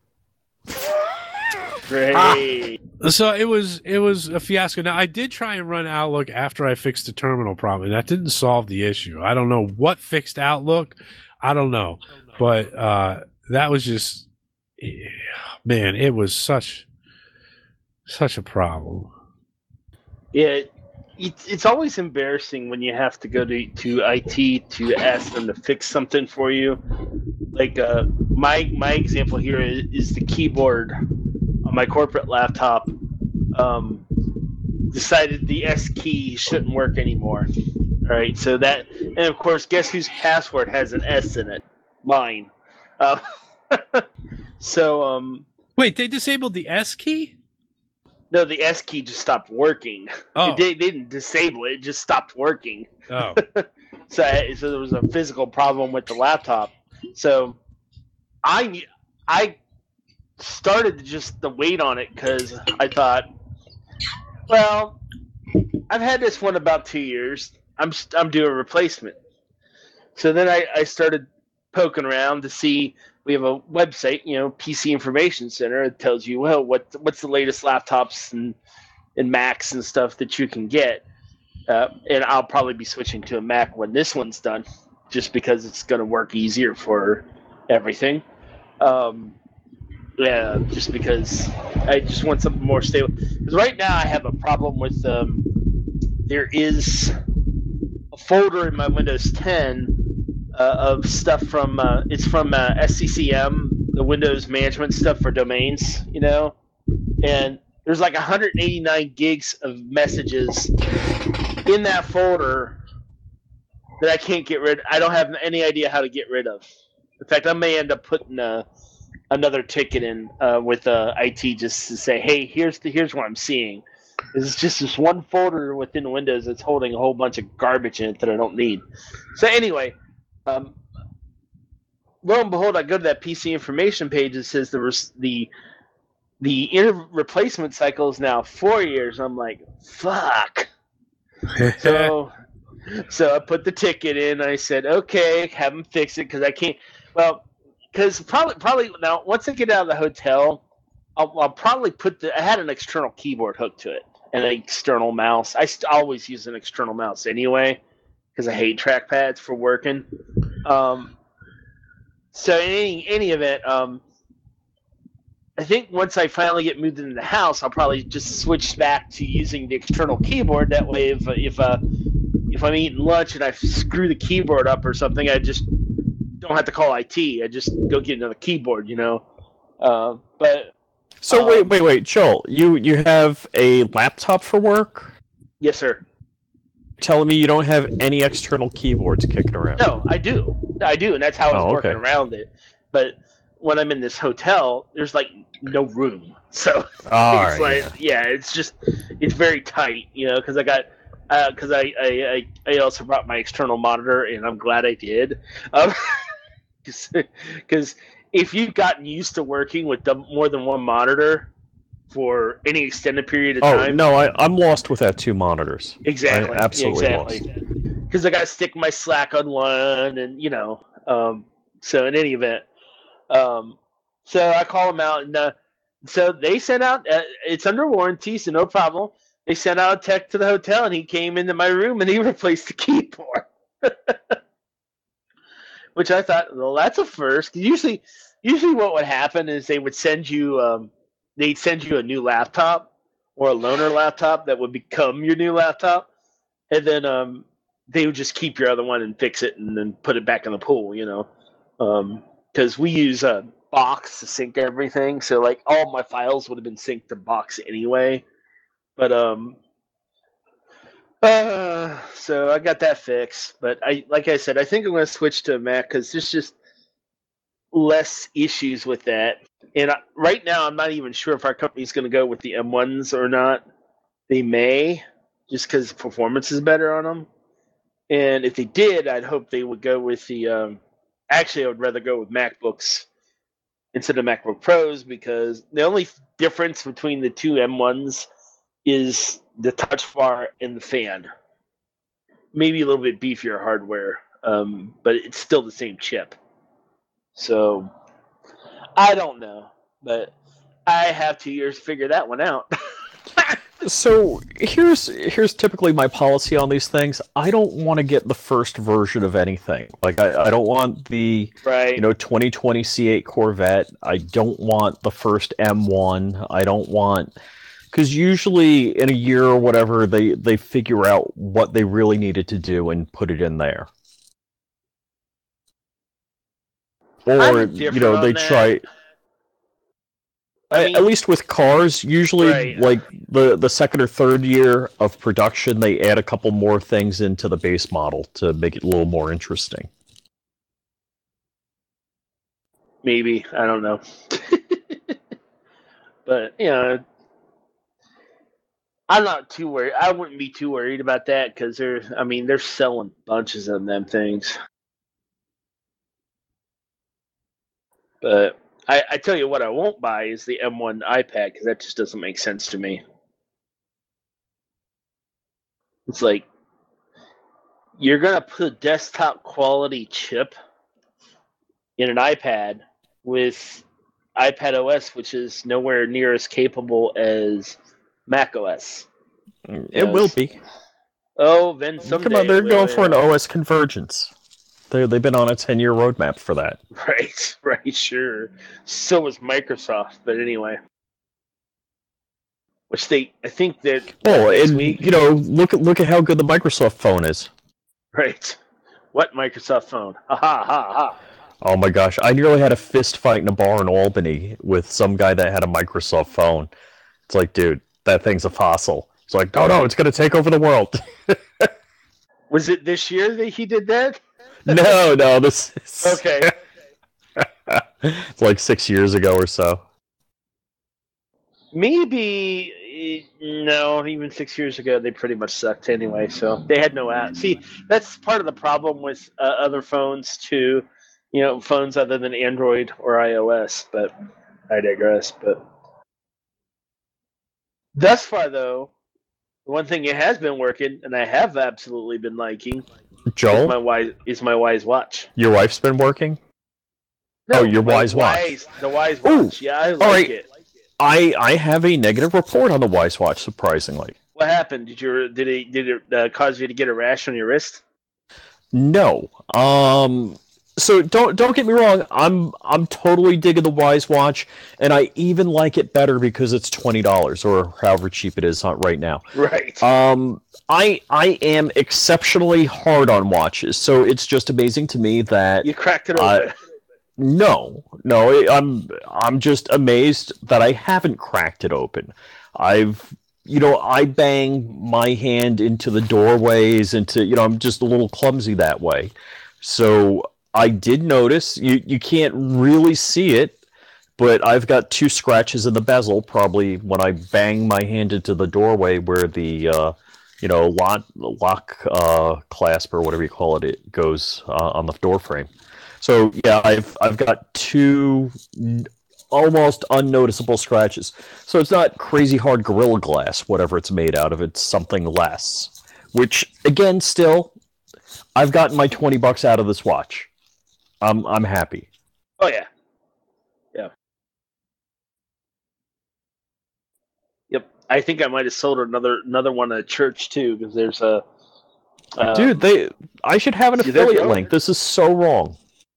Great. So it was it was a fiasco. Now I did try and run Outlook after I fixed the terminal problem, and that didn't solve the issue. I don't know what fixed Outlook. I don't know, but uh, that was just man. It was such such a problem. Yeah, it's it's always embarrassing when you have to go to to I T to ask them to fix something for you. Like uh, my my example here is, is the keyboard on my corporate laptop. Um, decided the S key shouldn't work anymore, All right, so that, and of course, guess whose password has an S in it? Mine. Uh, so, um, Wait, they disabled the S key? no, the S key just stopped working. Oh. They, they didn't disable it; it just stopped working. Oh. So, I- so there was a physical problem with the laptop. So, I, I started just to wait on it because I thought, well, I've had this one about two years. I'm I'm doing a replacement. So then I, I started poking around to see. We have a website, you know, P C Information Center. It tells you, well, what what's the latest laptops and and Macs and stuff that you can get. Uh, and I'll probably be switching to a Mac when this one's done, just because it's going to work easier for everything. Um, yeah, just because I just want something more stable. Because right now I have a problem with um, there is a folder in my Windows ten uh, of stuff from uh, it's from uh, S C C M, the Windows management stuff for domains, you know, and there's like one hundred eighty-nine gigs of messages in that folder that I can't get rid. I don't have any idea how to get rid of. In fact, I may end up putting a, another ticket in uh, with uh, I T just to say, hey, here's the here's what I'm seeing. It's just this one folder within Windows that's holding a whole bunch of garbage in it that I don't need. So anyway, um, lo and behold, I go to that P C information page. It says the res- the the inter- replacement cycle is now four years. I'm like, fuck. so so I put the ticket in. I said, okay, have them fix it because I can't. Well, because probably probably now once I get out of the hotel, I'll, I'll probably put the. I had an external keyboard hooked to it and an external mouse. I st- always use an external mouse anyway because I hate trackpads for working. Um, so in any any event, um, I think once I finally get moved into the house, I'll probably just switch back to using the external keyboard. That way, if if uh, if I'm eating lunch and I screw the keyboard up or something, I just don't have to call I T. I just go get another keyboard, you know. Uh, but So um, wait, wait, wait, Joel. You you have a laptop for work? yes, sir. Telling me you don't have any external keyboards kicking around? No, I do. I do, and that's how I was Oh, working okay. around it. But when I'm in this hotel, there's like no room, so All it's right, like yeah. it's just it's very tight, you know, because I got because I, I I I also brought my external monitor, and I'm glad I did, because if you've gotten used to working with the, more than one monitor for any extended period of Oh time, no, I, I'm lost without two monitors. exactly, I absolutely exactly. Because I got to stick my Slack on one, and you know, um, so in any event, um, so I call them out, and uh, so they sent out. Uh, it's under warranty, so no problem. They sent out a tech to the hotel, and he came into my room and he replaced the keyboard, which I thought, well, that's a first. 'Cause usually, usually what would happen is they would send you, um, they'd send you a new laptop or a loaner laptop that would become your new laptop, and then um, they would just keep your other one and fix it and then put it back in the pool, you know, because um, we use a Box to sync everything, so like all my files would have been synced to Box anyway. But um, uh, so I got that fixed. But I, like I said, I think I'm going to switch to Mac because there's just less issues with that. And I, right now, I'm not even sure if our company's going to go with the M ones or not. They may, just because performance is better on them. And if they did, I'd hope they would go with the. Um, actually, I would rather go with MacBooks instead of MacBook Pros because the only difference between the two M ones is the touch bar and the fan. Maybe a little bit beefier hardware, um, but it's still the same chip. So, I don't know, but I have two years to figure that one out. So here's here's typically my policy on these things. I don't want to get the first version of anything. Like I, I don't want the right. you know twenty twenty C eight Corvette. I don't want the first M one. I don't want because usually in a year or whatever they they figure out what they really needed to do and put it in there. Or I'm you different know on they that. try. I I- mean- at least with cars, usually Right. like the the second or third year of production, they add a couple more things into the base model to make it a little more interesting. Maybe, I don't know. But you know, I'm not too worried. I wouldn't be too worried about that because they're. I mean, they're selling bunches of them things. But I, I tell you what, I won't buy is the M one iPad because that just doesn't make sense to me. It's like you're gonna put a desktop quality chip in an iPad with iPad O S, which is nowhere near as capable as Mac O S. It Yes. will be. Oh, then someday. Come on, they're it will, going for an yeah. O S convergence. They they've been on a ten year roadmap for that. Right, right, sure. So was Microsoft, but anyway. Which they, I think that. Oh, next and week, you know, look at look at how good the Microsoft phone is. right. What Microsoft phone? Ha ha ha ha. Oh my gosh, I nearly had a fist fight in a bar in Albany with some guy that had a Microsoft phone. It's like, dude, that thing's a fossil. It's like, no, no, it's gonna take over the world. Was it this year that he did that? no, no, this is Okay. it's like six years ago or so. Maybe. eh, No, even six years ago, they pretty much sucked anyway, so they had no app. See, that's part of the problem with uh, other phones, too. You know, phones other than Android or iOS, but I digress. But thus far, though, the one thing it has been working, and I have absolutely been liking, is Joel, my wise is my Wise Watch. your wife's been working? Oh, your my Wise Watch. Wise- the Wise Ooh, Watch. Yeah, I like right. it. I I have a negative report on the Wise Watch, surprisingly. What happened? Did you did it did it uh, cause you to get a rash on your wrist? No. Um so don't don't get me wrong, I'm I'm totally digging the Wise Watch, and I even like it better because it's twenty dollars or however cheap it is right now. Right. Um I I am exceptionally hard on watches, so it's just amazing to me that You cracked it uh, open. No, no, I'm I'm just amazed that I haven't cracked it open. I've you know, I bang my hand into the doorways, into you know, I'm just a little clumsy that way. So I did notice you you can't really see it, but I've got two scratches in the bezel, probably when I bang my hand into the doorway where the uh, you know lock lock uh, clasp or whatever you call it, it goes uh, on the door frame. So yeah, I've I've got two n- almost unnoticeable scratches. So it's not crazy hard Gorilla Glass, whatever it's made out of. It's something less. Which again, still, I've gotten my twenty bucks out of this watch. I'm I'm happy. Oh yeah. Yeah. Yep. I think I might have sold another another one at church too, because there's a uh, Dude, they I should have an see, they're affiliate growing. link. This is so wrong.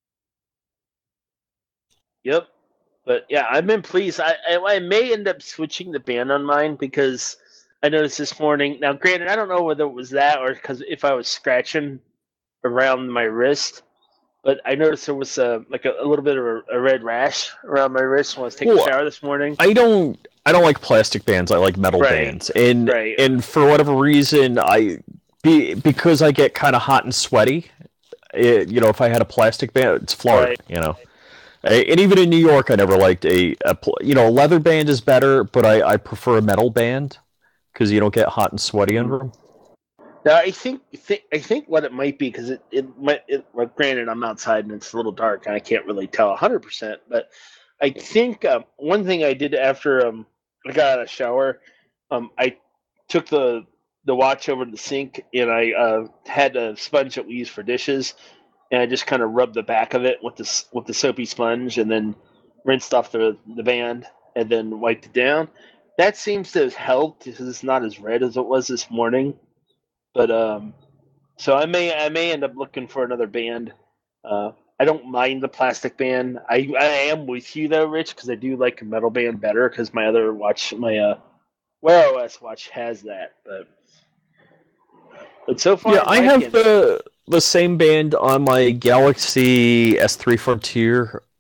Yep. But yeah, I've been pleased. I, I I may end up switching the band on mine because I noticed this morning. Now, granted, I don't know whether it was that or because if I was scratching around my wrist, but I noticed there was a like a, a little bit of a, a red rash around my wrist when I was taking Well, a shower this morning. I don't I don't like plastic bands. I like metal Right. bands. And Right. and for whatever reason, I be because I get kind of hot and sweaty. It, you know, if I had a plastic band, it's Florida. Right. You know, A- and even in New York, I never liked a, a pl- you know a leather band is better, but I, I prefer a metal band because you don't get hot and sweaty under them. Now, I think th- I think what it might be because it it might. It, well, granted, I'm outside and it's a little dark and I can't really tell one hundred percent. But I think um, one thing I did after um, I got out of the shower, um, I took the the watch over to the sink and I uh, had a sponge that we use for dishes, and I just kind of rubbed the back of it with the s- with the soapy sponge and then rinsed off the the band and then wiped it down. That seems to have helped because it's not as red as it was this morning. But um, so I may I may end up looking for another band. Uh, I don't mind the plastic band. I I am with you though, Rich, because I do like a metal band better because my other watch, my uh, Wear O S watch has that. But but so far, Yeah, I have liking it. the the same band on my Galaxy S three Frontier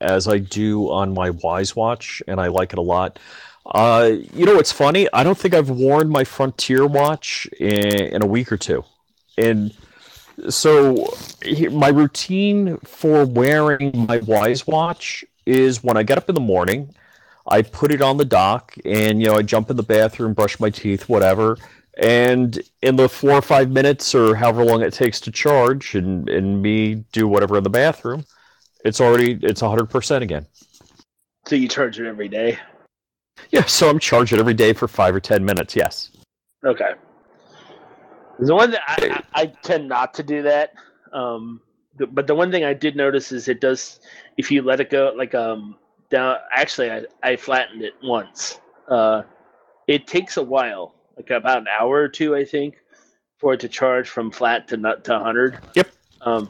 as I do on my Wise Watch, and I like it a lot. Uh, you know what's funny? I don't think I've worn my Frontier watch in, in a week or two. And so he- my routine for wearing my Wise Watch is when I get up in the morning, I put it on the dock, and you know I jump in the bathroom, brush my teeth, whatever. And in the four or five minutes or however long it takes to charge and, and me do whatever in the bathroom, it's already, it's one hundred percent again. So you charge it every day? Yeah, so I'm charging every day for five or ten minutes, yes. Okay. The one that I, I, I tend not to do that. Um, the, but the one thing I did notice is it does, if you let it go, like, um, down, actually, I, I flattened it once. Uh, it takes a while. Like about an hour or two, I think, for it to charge from flat to not to one hundred. Yep. Um,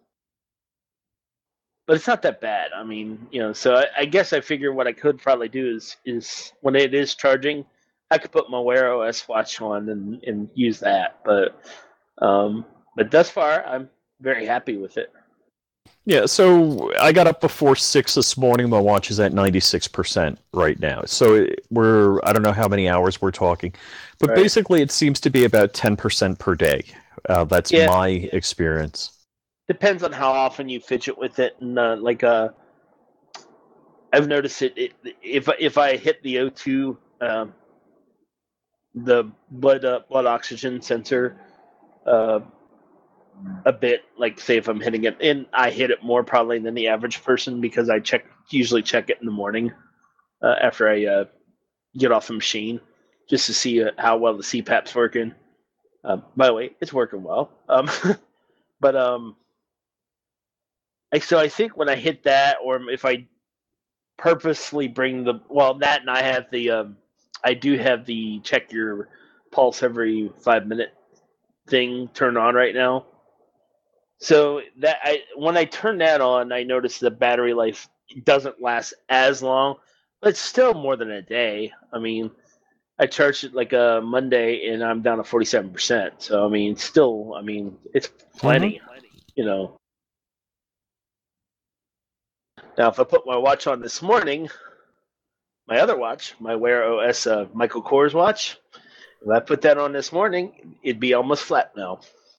but it's not that bad. I mean, you know, so I, I guess I figure what I could probably do is is when it is charging, I could put my Wear O S watch on and, and use that. But um, but thus far, I'm very happy with it. Yeah, so I got up before six this morning. My watch is at ninety-six percent right now. So it- we're, I don't know how many hours we're talking, but Right. basically it seems to be about ten percent per day. Uh, that's Yeah. my experience. Depends on how often you fidget with it, and uh, like uh, I've noticed it, it. If if I hit the O two, um, the blood uh, blood oxygen sensor, uh, a bit, like say if I'm hitting it, and I hit it more probably than the average person because I check usually check it in the morning uh, after I uh, get off the machine just to see uh, how well the C PAP's working. Uh, by the way, it's working well. Um, but um. I, so I think when I hit that, or if I purposely bring the well, that and I have the um, I do have the check your pulse every five minute thing turned on right now. So that I when I turn that on, I notice the battery life doesn't last as long, but it's still more than a day. I mean, I charged it like a Monday, and I'm down to forty-seven percent. So I mean, still, I mean, it's plenty. You know. Now, if I put my watch on this morning, my other watch, my Wear O S uh, Michael Kors watch, if I put that on this morning, it'd be almost flat now.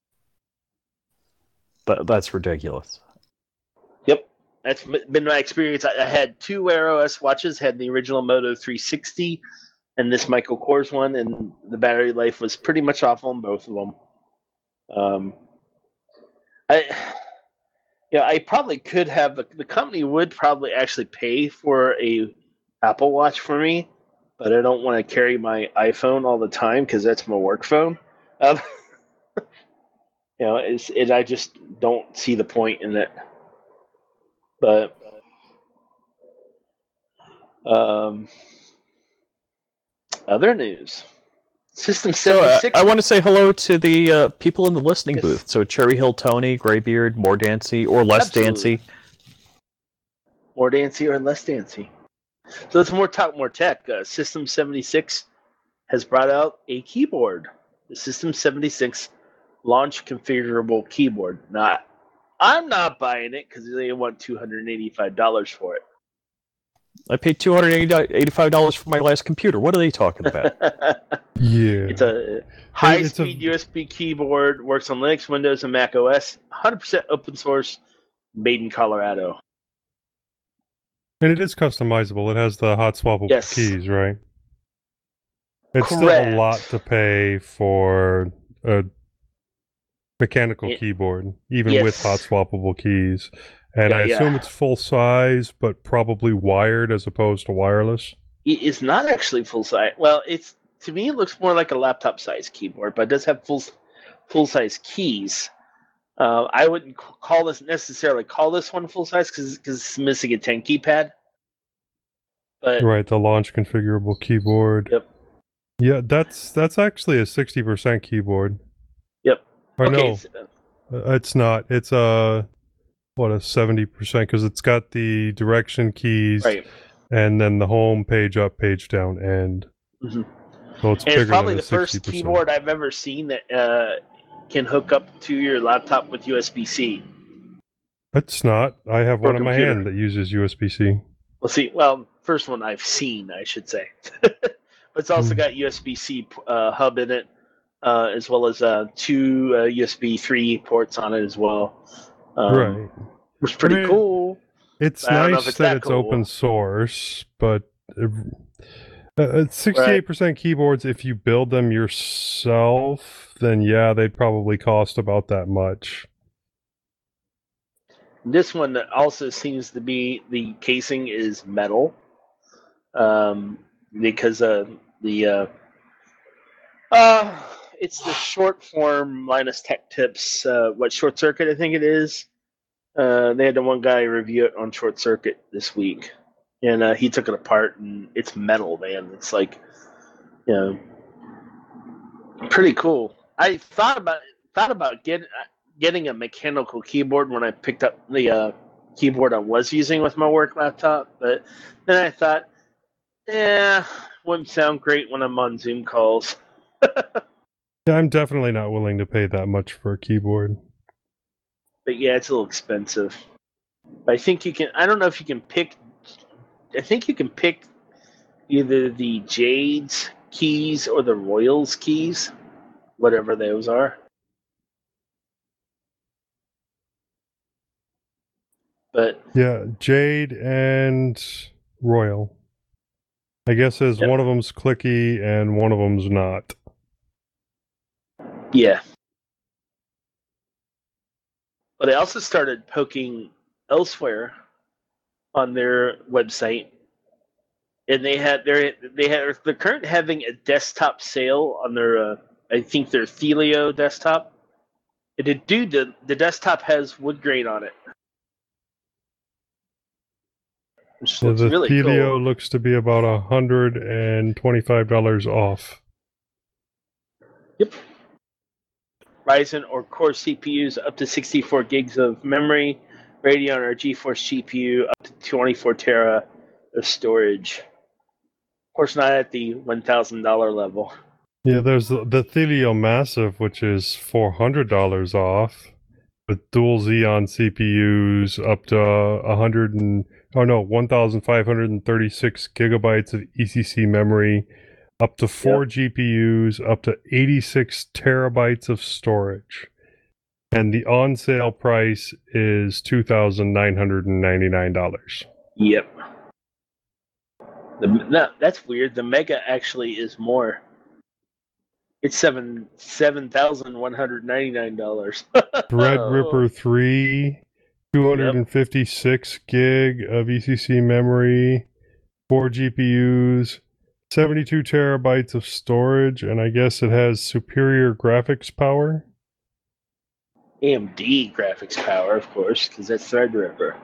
That, that's ridiculous. Yep, that's been my experience. I, I had two Wear O S watches, had the original Moto three sixty and this Michael Kors one, and the battery life was pretty much off on both of them. Um, I... Yeah, I probably could have. The, the company would probably actually pay for a Apple Watch for me, but I don't want to carry my iPhone all the time because that's my work phone. Um, you know, it's, it. I just don't see the point in it. But um, other news. System So uh, seventy-six. I want to say hello to the uh, people in the listening Yes. booth. So Cherry Hill Tony, Graybeard, More Dancy, or Less Absolutely. Dancy. More dancy or less dancy. So let's more talk more tech. Uh, System seventy-six has brought out a keyboard. The System seventy-six launch configurable keyboard. Not, I'm not buying it because they want two hundred eighty-five dollars for it. I paid two hundred eighty-five dollars for my last computer. What are they talking about? Yeah. It's a high-speed U S B keyboard, works on Linux, Windows, and Mac O S. one hundred percent open source, made in Colorado. And it is customizable. It has the hot swappable Yes. keys, right? It's still Correct. a lot to pay for a mechanical Yeah. keyboard, even Yes. with hot swappable keys. And Yeah, I yeah. assume it's full size, but probably wired as opposed to wireless. It is not actually full size. Well, it's to me it looks more like a laptop size keyboard, but it does have full full size keys. Uh, I wouldn't c- call this necessarily call this one full size because it's missing a ten keypad. But Right, the launch configurable keyboard. Yep. Yeah, that's that's actually a sixty percent keyboard. Yep. Or okay, no, so- uh, it's not. It's a what a seventy percent because it's got the direction keys right. and then the home page up, page down, and hmm so it's And bigger it's probably than the a first sixty percent. keyboard I've ever seen that uh, can hook up to your laptop with U S B C. It's not. I have For a one in my computer. hand that uses U S B C. Well, see, well, first one I've seen, I should say. But it's also Hmm. got U S B C uh, hub in it, uh, as well as uh, two uh, U S B three ports on it as well. Um, Right. Which is pretty I mean, cool. It's I don't know if nice it's that, that it's cool. open source, but uh, uh, sixty-eight percent keyboards, if you build them yourself, then yeah, they'd probably cost about that much. This one also seems to be the casing is metal, um, because uh, the uh, uh, it's the short form Linus Tech Tips. Uh, what Short Circuit I think it is. Uh, they had the one guy review it on Short Circuit this week, and uh, he took it apart, and it's metal, man. It's like, you know, pretty cool. I thought about thought about getting getting a mechanical keyboard when I picked up the uh, keyboard I was using with my work laptop, but then I thought, eh, wouldn't sound great when I'm on Zoom calls. Yeah, I'm definitely not willing to pay that much for a keyboard. But yeah, it's a little expensive. But I think you can. I don't know if you can pick. I think you can pick either the Jade's keys or the Royals keys, whatever those are. But Yeah, Jade and Royal. I guess as Yep. one of them's clicky and one of them's not. yeah. But I also started poking elsewhere on their website, and they had their they had they're currently having a desktop sale on their uh, I think their Thelio desktop. And it, dude, the the desktop has wood grain on it, which Yeah, looks the really Thelio cool. looks to be about a hundred and twenty-five dollars off. Yep. Ryzen or Core C P Us up to sixty-four gigs of memory, Radeon or GeForce G P U up to twenty-four tera of storage. Of course, not at the one thousand dollar level. Yeah, there's the, the Thelio Massive, which is four hundred dollars off, with dual Xeon C P Us up to a hundred and oh no, one thousand five hundred and thirty-six gigabytes of E C C memory, up to four Yep. G P Us, up to eighty-six terabytes of storage, and the on-sale price is two thousand nine hundred and ninety-nine dollars. Yep. The, no, that's weird. The Mega actually is more. It's seven seven thousand one hundred ninety nine dollars. Threadripper three, two hundred fifty-six gig of E C C memory, four G P Us, seventy-two terabytes of storage, and I guess it has superior graphics power. A M D graphics power, of course, because that's Threadripper.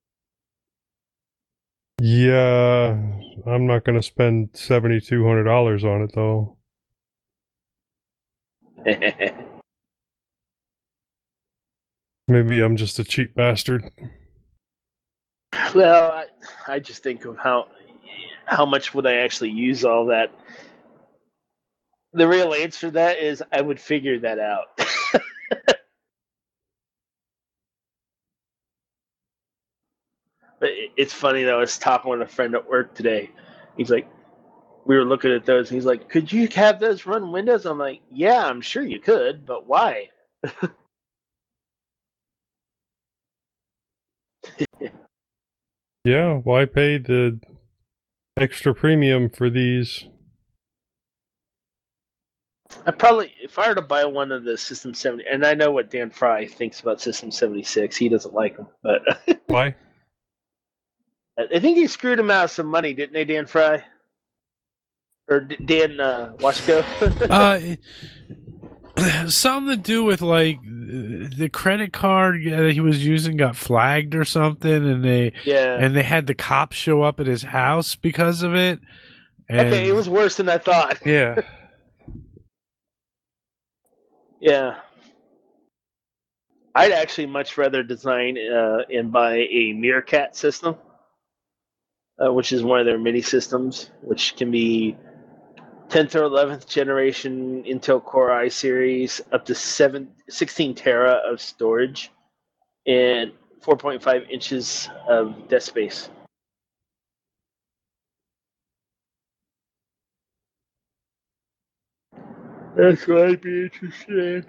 Yeah, I'm not going to spend seventy-two hundred dollars on it though. Maybe I'm just a cheap bastard. Well, I, I just think of how how much would I actually use all that. The real answer to that is I would figure that out. But it- it's funny though. I was talking with a friend at work today. He's like, we were looking at those. And he's like, could you have those run Windows? I'm like, yeah, I'm sure you could, but why? Yeah, why pay the extra premium for these? I probably, if I were to buy one of the System seventy, and I know what Dan Fry thinks about System seventy-six, he doesn't like them, but Why? I think he screwed him out of some money, didn't they, Dan Fry? Or D- Dan uh, Washko? uh, something to do with like the credit card that he was using got flagged or something, and they Yeah. and they had the cops show up at his house because of it. And, Okay, it was worse than I thought. yeah. Yeah. I'd actually much rather design uh, and buy a Meerkat system, uh, which is one of their mini systems, which can be tenth or eleventh generation Intel Core i series, up to seven, sixteen tera of storage, and four point five inches of desk space. That's what I'd be interested in.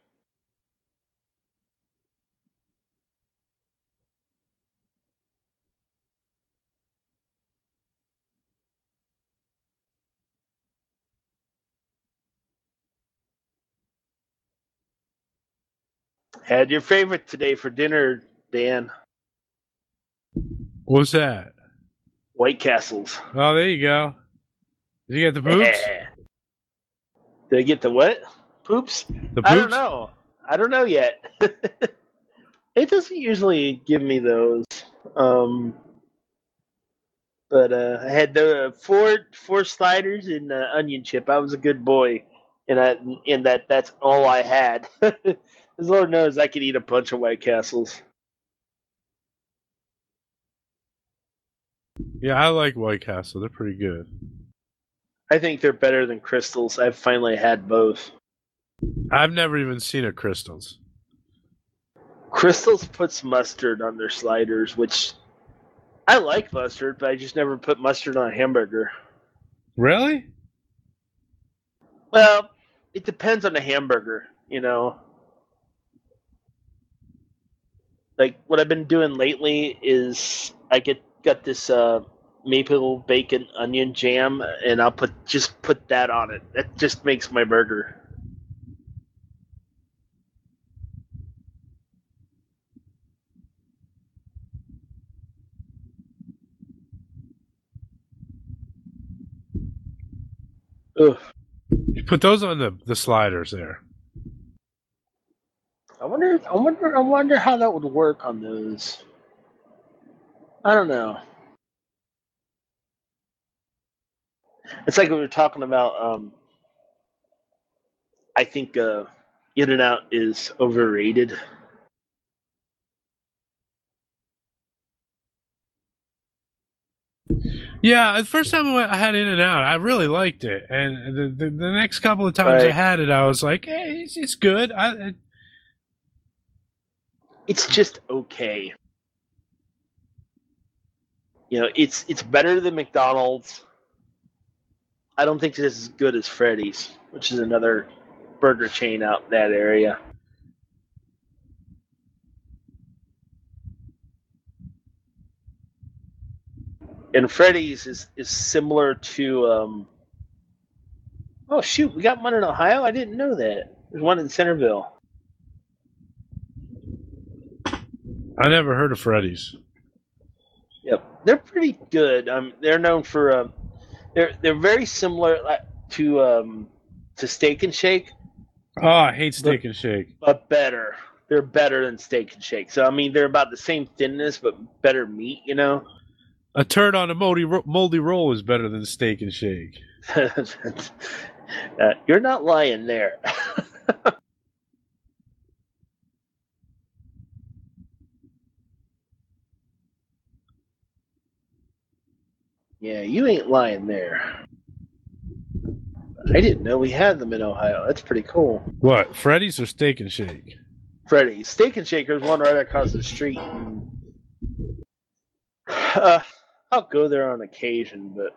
Had your favorite today for dinner, Dan. What's that? White Castles. Oh, there you go. Did you get the poops? Yeah. Did I get the what? Poops? The poops? I don't know. I don't know yet. It doesn't usually give me those. Um, but uh, I had the four four sliders and uh, onion chip. I was a good boy, and I in that that's all I had. As Lord knows, I could eat a bunch of White Castles. Yeah, I like White Castle. They're pretty good. I think they're better than Crystals. I've finally had both. I've never even seen a Crystals. Crystals puts mustard on their sliders, which I like mustard, but I just never put mustard on a hamburger. Really? Well, it depends on the hamburger, you know. Like what I've been doing lately is I get got this uh, maple bacon onion jam, and I'll put just put that on it. That just makes my burger. Ugh. You put those on the, the sliders there. I wonder. I wonder. I wonder how that would work on those. I don't know. It's like we were talking about. Um, I think uh, In-N-Out is overrated. Yeah, the first time I, went, I had In-N-Out, I really liked it, and the the, the next couple of times Right. I had it, I was like, "Hey, it's, it's good." I, it, It's just okay. You know, it's it's better than McDonald's. I don't think it's as good as Freddy's, which is another burger chain out in that area. And Freddy's is, is similar to um oh shoot, we got one in Ohio? I didn't know that. There's one in Centerville. I never heard of Freddy's. Yep, they're pretty good. Um, they're known for um, they're they're very similar uh, to um, to Steak and Shake, Oh, I hate Steak and Shake. but better. They're better than Steak and Shake. So I mean, they're about the same thinness, but better meat. You know. A turd on a moldy ro- moldy roll is better than Steak and Shake. uh, you're not lying there. Yeah, you ain't lying there. I didn't know we had them in Ohio. That's pretty cool. What, Freddy's or Steak and Shake? Freddy's. Steak and Shaker's one right across the street. And, uh, I'll go there on occasion, but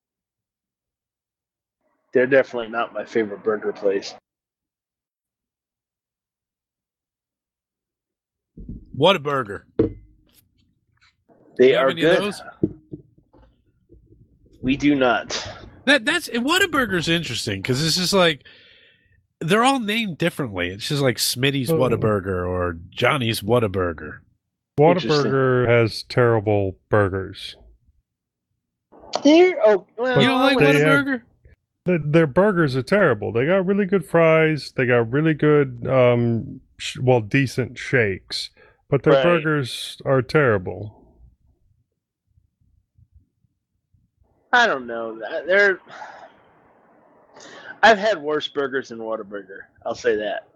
they're definitely not my favorite burger place. What a burger. They You have are any of good. those? We do not. That that's Whataburger's interesting because it's just like they're all named differently. It's just like Smitty's Oh. Whataburger or Johnny's Whataburger. Whataburger has terrible burgers. They're, oh, well, You don't like they have- Whataburger? Th- Their burgers are terrible. They got really good fries. They got really good, um, sh- well, decent shakes, but their Right. burgers are terrible. I don't know. They're. I've had worse burgers than Whataburger. I'll say that.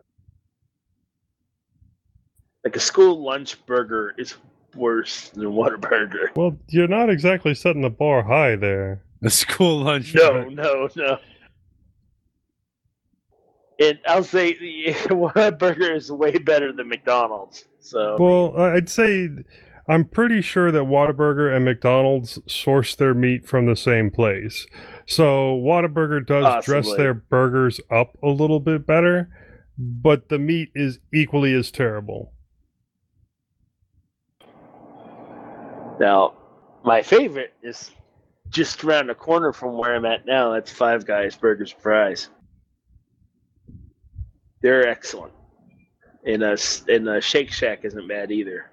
Like a school lunch burger is worse than Whataburger. Well, you're not exactly setting the bar high there. The school lunch. No, no, no. And I'll say Whataburger is way better than McDonald's. So Well, I'd say I'm pretty sure that Whataburger and McDonald's source their meat from the same place. So Whataburger does dress Possibly. their burgers up a little bit better, but the meat is equally as terrible. now, my favorite is just around the corner from where I'm at now. That's Five Guys Burgers and Fries. They're excellent. And uh, and uh, Shake Shack isn't bad either.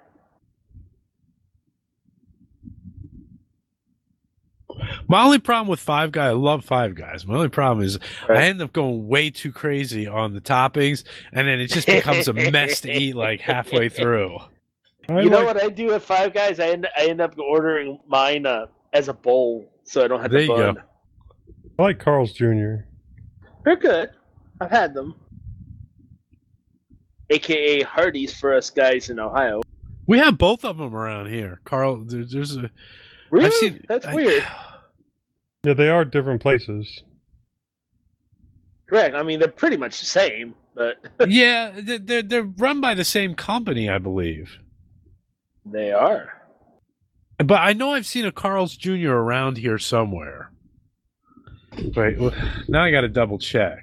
My only problem with Five Guys, I love Five Guys. My only problem is Right. I end up going way too crazy on the toppings, and then it just becomes a mess to eat like halfway through. I You know like- what I do at Five Guys? I end I end up ordering mine uh, as a bowl, so I don't have There to you go. bun. I like Carl's Junior They're good. I've had them. A K A Hardee's for us guys in Ohio. We have both of them around here. Carl, there, there's a. Really? I've seen, That's I- weird. Yeah, they are different places. Correct. I mean, they're pretty much the same, but Yeah, they're, they're they're run by the same company, I believe. they are. But I know I've seen a Carl's Junior around here somewhere. Wait, well, now I got to double check.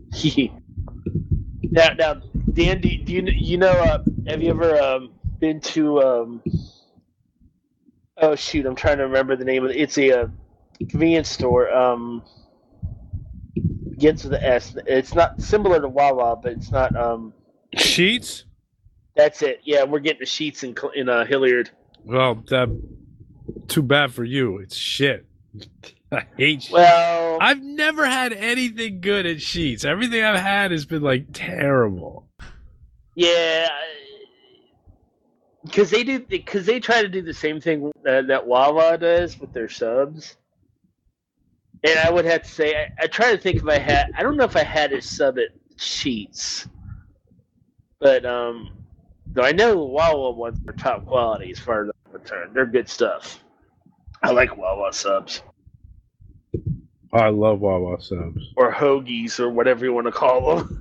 now, now, Dan, do, do you you know? Uh, have you ever um, been to? Um, oh shoot, I'm trying to remember the name of it. It's a uh, convenience store. Um, begins with the S. It's not similar to Wawa, but it's not. Um, Sheets? that's it. Yeah, we're getting the Sheets in Cl- in uh, Hilliard. Well, that, too bad for you. It's shit. I hate Sheets. Well, I've never had anything good at Sheets. Everything I've had has been like terrible. yeah, because they do because they try to do the same thing uh, that Wawa does with their subs. And I would have to say, I, I try to think if I had. I don't know if I had a sub at Sheets, but um, though I know Wawa ones are top quality as far as I'm concerned. They're good stuff. I like Wawa subs Oh, I love Wawa subs. or hoagies or whatever you want to call them.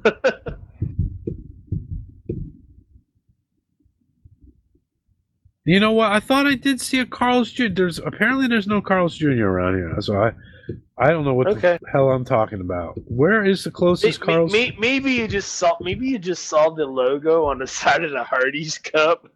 You know what? I thought I did see a Carl's Junior There's apparently there's no Carl's Junior around here, so I I don't know what Okay. the hell I'm talking about. Where is the closest May- Carl's? may- Maybe you just saw. Maybe you just saw the logo on the side of the Hardee's cup.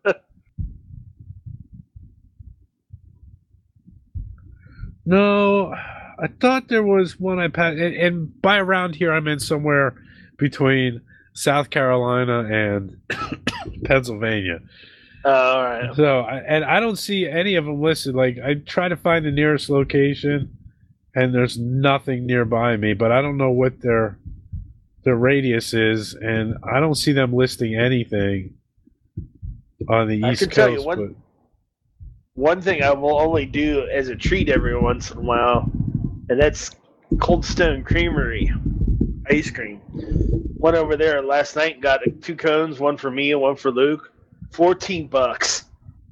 No, I thought there was one I passed, and, and by around here I meant somewhere between South Carolina and Pennsylvania. Uh, all right. So, I, and I don't see any of them listed. Like, I try to find the nearest location, and there's nothing nearby me. But I don't know what their their radius is, and I don't see them listing anything on the I East can tell you Coast. one- but One thing I will only do as a treat every once in a while, and that's Cold Stone Creamery ice cream. Went over there last night and got two cones, one for me and one for Luke. Fourteen bucks.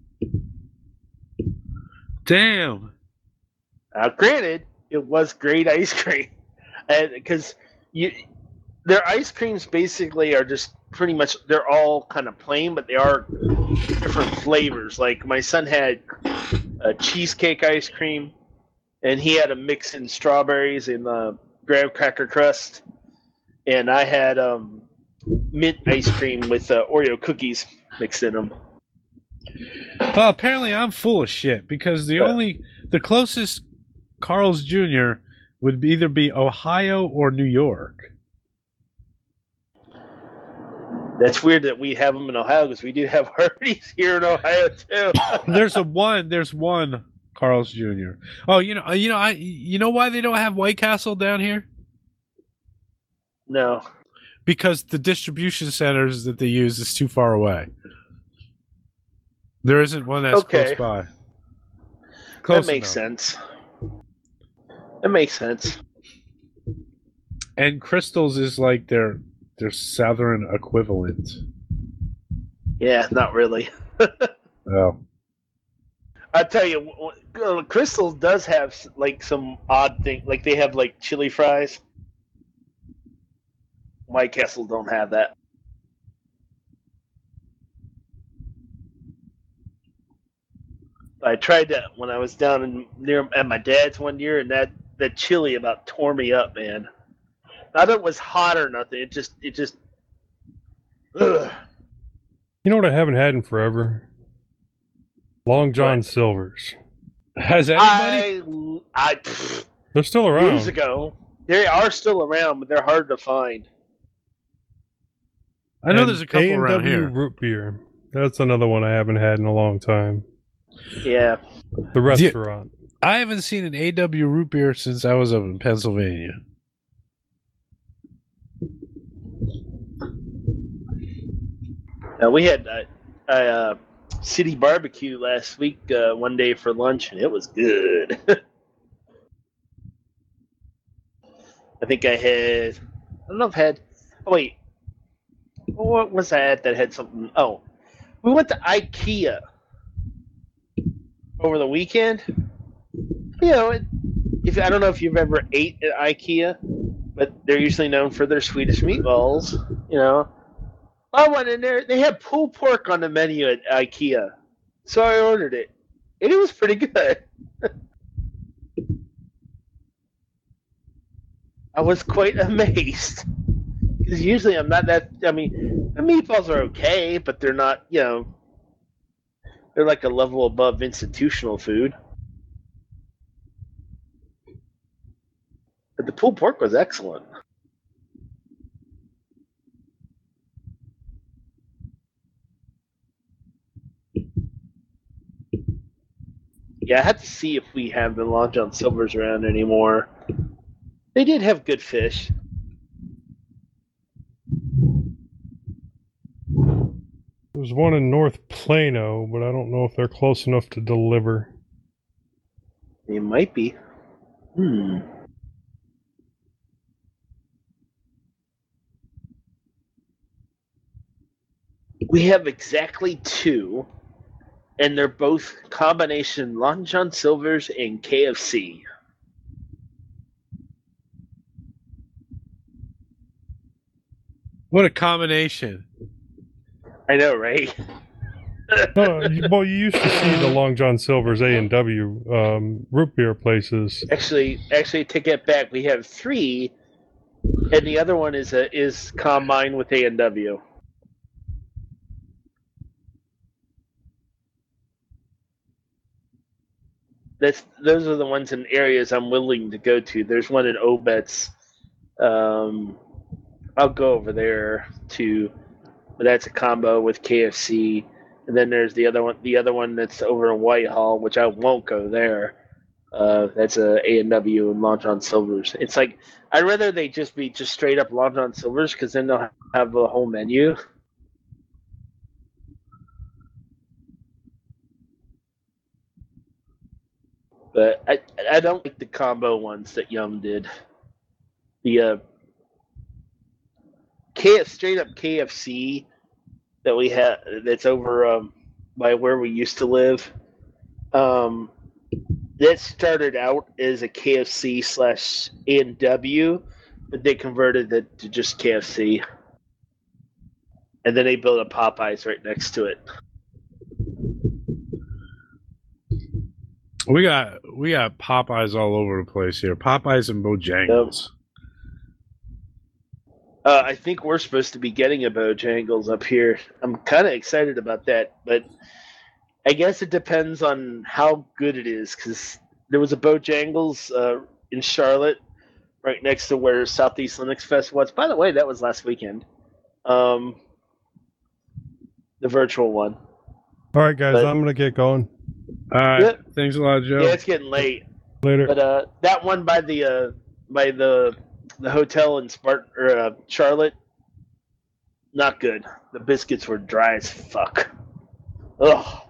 damn, Now, granted, it was great ice cream, because you their ice creams basically are just pretty much they're all kind of plain, but they are different flavors. Like my son had a cheesecake ice cream, and he had a mix in strawberries and uh, graham cracker crust, and I had um, mint ice cream with uh, Oreo cookies mixed in them. well, apparently I'm full of shit because the Uh. only the closest Carl's Junior would be either be Ohio or New York. That's weird that we have them in Ohio because we do have Hardee's here in Ohio too. There's a one. There's one Carl's Junior Oh, you know, you know, I, you know why they don't have White Castle down here? No. Because the distribution centers that they use is too far away. There isn't one that's Okay. close by. Close that makes enough. sense. That makes sense. And Crystals is like their their southern equivalent. Yeah, not really. Oh, I tell you, w- w- Crystal does have like some odd thing. Like they have like chili fries. White Castle don't have that. I tried that when I was down in near at my dad's one year, and that that chili about tore me up, man. Not that it was hot or nothing. It just it just. Ugh. You know what I haven't had in forever? Long John What? Silver's. Has anybody? I I pfft, They're still around. years ago. They are still around, but they're hard to find. I know And there's a couple A and W around here. Root beer. That's another one I haven't had in a long time. Yeah. The restaurant. I haven't seen an A W root beer since I was up in Pennsylvania. Uh, we had uh, a uh, city barbecue last week, uh, one day for lunch, and it was good. I think I had. I don't know if I had. Oh wait, what was I at that had something? Oh, we went to IKEA over the weekend. You know, it, if I don't know if you've ever ate at IKEA, but they're usually known for their Swedish meatballs. You know. I went in there. They had pulled pork on the menu at IKEA, so I ordered it, and it was pretty good. I was quite amazed because usually I'm not that. I mean, the meatballs are okay, but they're not. You know, they're like a level above institutional food. But the pulled pork was excellent. Yeah, I had to see if we have the Long John Silver's around anymore. They did have good fish. There's one in North Plano, but I don't know if they're close enough to deliver. They might be. Hmm. We have exactly two, and they're both combination Long John Silver's and K F C. What a combination. I know, right? No, you- well, you used to see the Long John Silver's A and W um, root beer places. Actually, actually, take it back. We have three, and the other one is a, is combined with A and W. That's those are the ones in areas I'm willing to go to. There's one in Obetz. Um, I'll go over there too, but that's a combo with K F C. And then there's the other one, the other one that's over in Whitehall, which I won't go there. Uh, that's a A and W and Long John Silver's. It's like I'd rather they just be just straight up Long John Silver's because then they'll have a whole menu. But I I don't like the combo ones that Yum did. The uh, K straight up K F C that we had that's over um, by where we used to live. Um, that started out as a K F C slash A and W, but they converted it to just K F C, and then they built a Popeyes right next to it. We got we got Popeyes all over the place here. Popeyes and Bojangles. Uh, I think we're supposed to be getting a Bojangles up here. I'm kind of excited about that, but I guess it depends on how good it is. Because there was a Bojangles uh, in Charlotte, right next to where Southeast Linux Fest was. By the way, that was last weekend. Um, the virtual one. All right, guys, But- I'm gonna get going. All right. Yep. Thanks a lot, Joe. Yeah, it's getting late. Later. But uh, that one by the uh, by the the hotel in Spartan or uh, Charlotte, not good. The biscuits were dry as fuck. Ugh.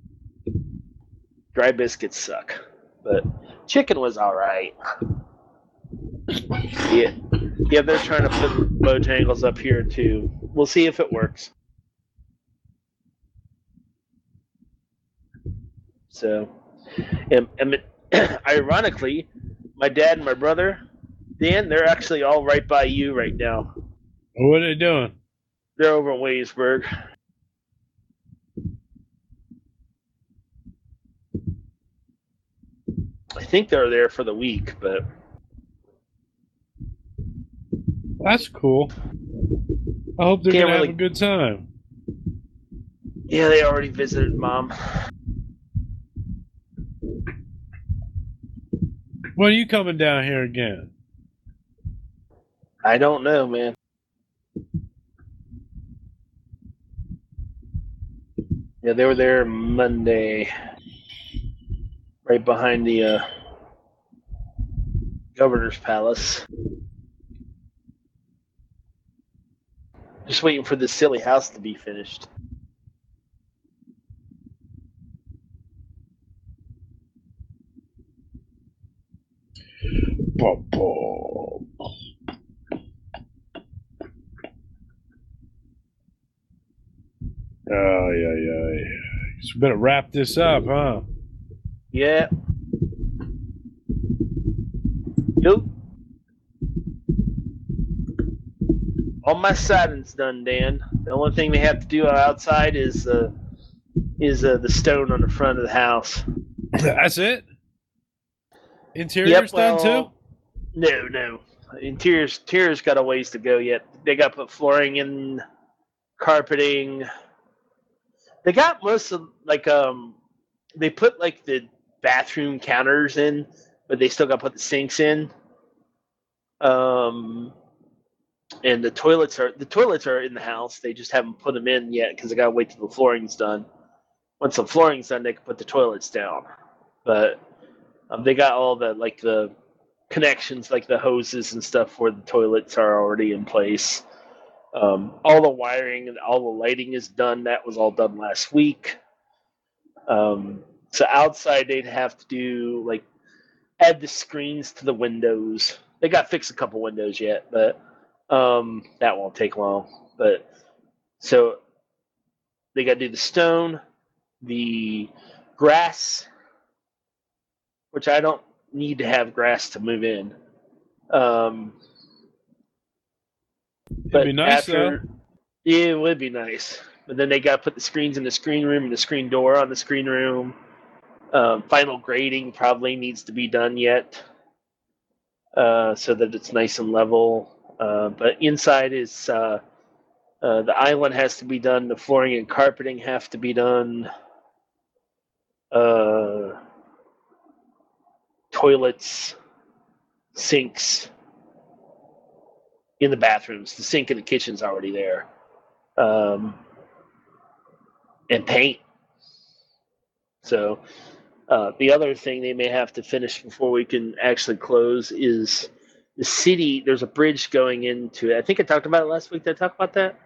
Dry biscuits suck. But chicken was all right. Yeah, yeah, they're trying to put Bojangles up here too. We'll see if it works. So, and, and ironically, my dad and my brother, Dan, they're actually all right by you right now. What are they doing? They're over in Williamsburg. I think they're there for the week, but That's cool. I hope they're Can't gonna really- have a good time. yeah, they already visited Mom. When are you coming down here again? I don't know, man. Yeah, they were there Monday, right behind the uh, governor's palace. Just waiting for this silly house to be finished. Oh yeah, yeah, yeah. So better wrap this up, huh? Yeah. Yep. All my siding's done, Dan. The only thing they have to do outside is uh, is uh, the stone on the front of the house. That's it. Interior's done too. No, no. Interior's, interior's got a ways to go yet. They got to put flooring in, carpeting. They got most of like um, they put like the bathroom counters in, but they still got to put the sinks in. Um, and the toilets are the toilets are in the house. They just haven't put them in yet because they got to wait till the flooring's done. Once the flooring's done, they can put the toilets down. But um, they got all the like the connections, like the hoses and stuff for the toilets are already in place. Um, all the wiring and all the lighting is done. That was all done last week. Um, so outside they'd have to do like add the screens to the windows. They got to fix a couple windows yet, but um, that won't take long. But so they got to do the stone, the grass, which I don't need to have grass to move in. Um, It'd be nice though. Yeah, it would be nice. But then they got to put the screens in the screen room and the screen door on the screen room. Um, final grading probably needs to be done yet, uh, so that it's nice and level. Uh, but inside is uh, uh, the island has to be done. The flooring and carpeting have to be done. Uh, toilets, sinks in the bathrooms. The sink in the kitchen's already there. Um, and paint. So uh, the other thing they may have to finish before we can actually close is the city. There's a bridge going into it. I think I talked about it last week. Did I talk about that?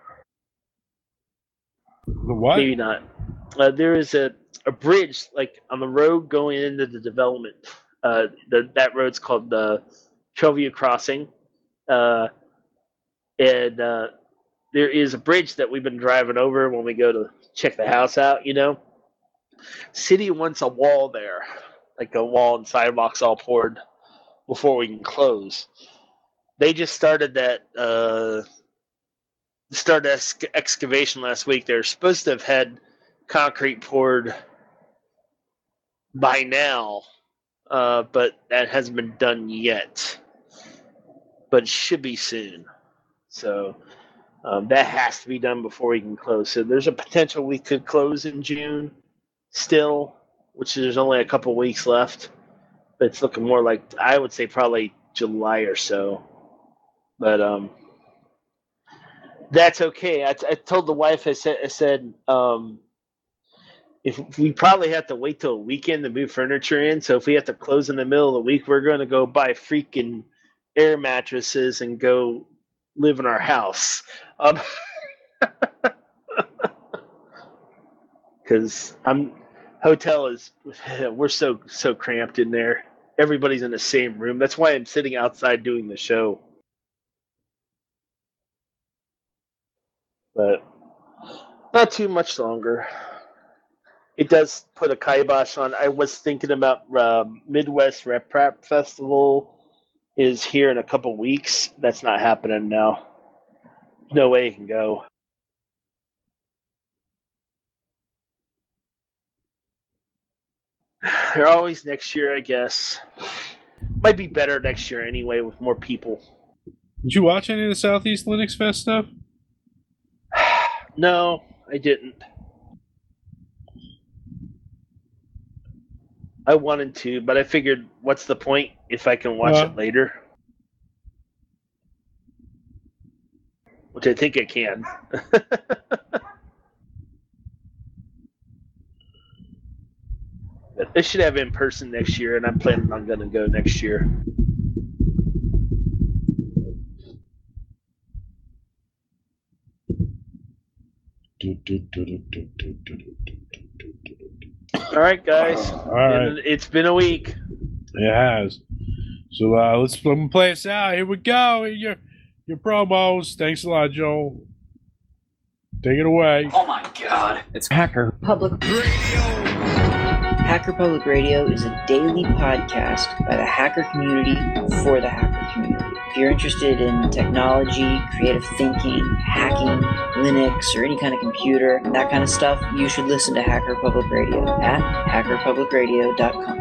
The what? Maybe not. Uh, there is a, a bridge like on the road going into the development. Uh, the, that road's called the Trailview Crossing. Uh, and uh, there is a bridge that we've been driving over when we go to check the house out, you know. City wants a wall there, like a wall and sidewalks all poured before we can close. They just started that uh, started ex- excavation last week. They're supposed to have had concrete poured by now, uh, but that hasn't been done yet. But it should be soon. So um, that has to be done before we can close. So there's a potential we could close in June still, which there's only a couple weeks left. But it's looking more like, I would say probably July or so. But um, that's okay. I, I told the wife, I said, I said um, if we probably have to wait till a weekend to move furniture in. So if we have to close in the middle of the week, we're going to go buy freaking air mattresses and go live in our house. Um, because I'm hotel is we're so so cramped in there. Everybody's in the same room. That's why I'm sitting outside doing the show. But not too much longer. It does put a kibosh on. I was thinking about uh, Midwest Rep Rap Festival is here in a couple weeks. That's not happening now. No way it can go. They're always next year, I guess. Might be better next year anyway with more people. Did you watch any of the Southeast Linux Fest stuff? No, I didn't. I wanted to, but I figured, what's the point if I can watch Yeah. it later? Which I think I can. But they should have it in person next year, and I'm planning on going to go next year. All right, guys. All right. It's been a week. It has. So uh, let's play us out. Here we go. Your your promos. Thanks a lot, Joel. Take it away. Oh my god. It's Hacker Public Radio. Hacker Public Radio is a daily podcast by the hacker community for the hacker community. If you're interested in technology, creative thinking, hacking, Linux, or any kind of computer, that kind of stuff, you should listen to Hacker Public Radio at hacker public radio dot com.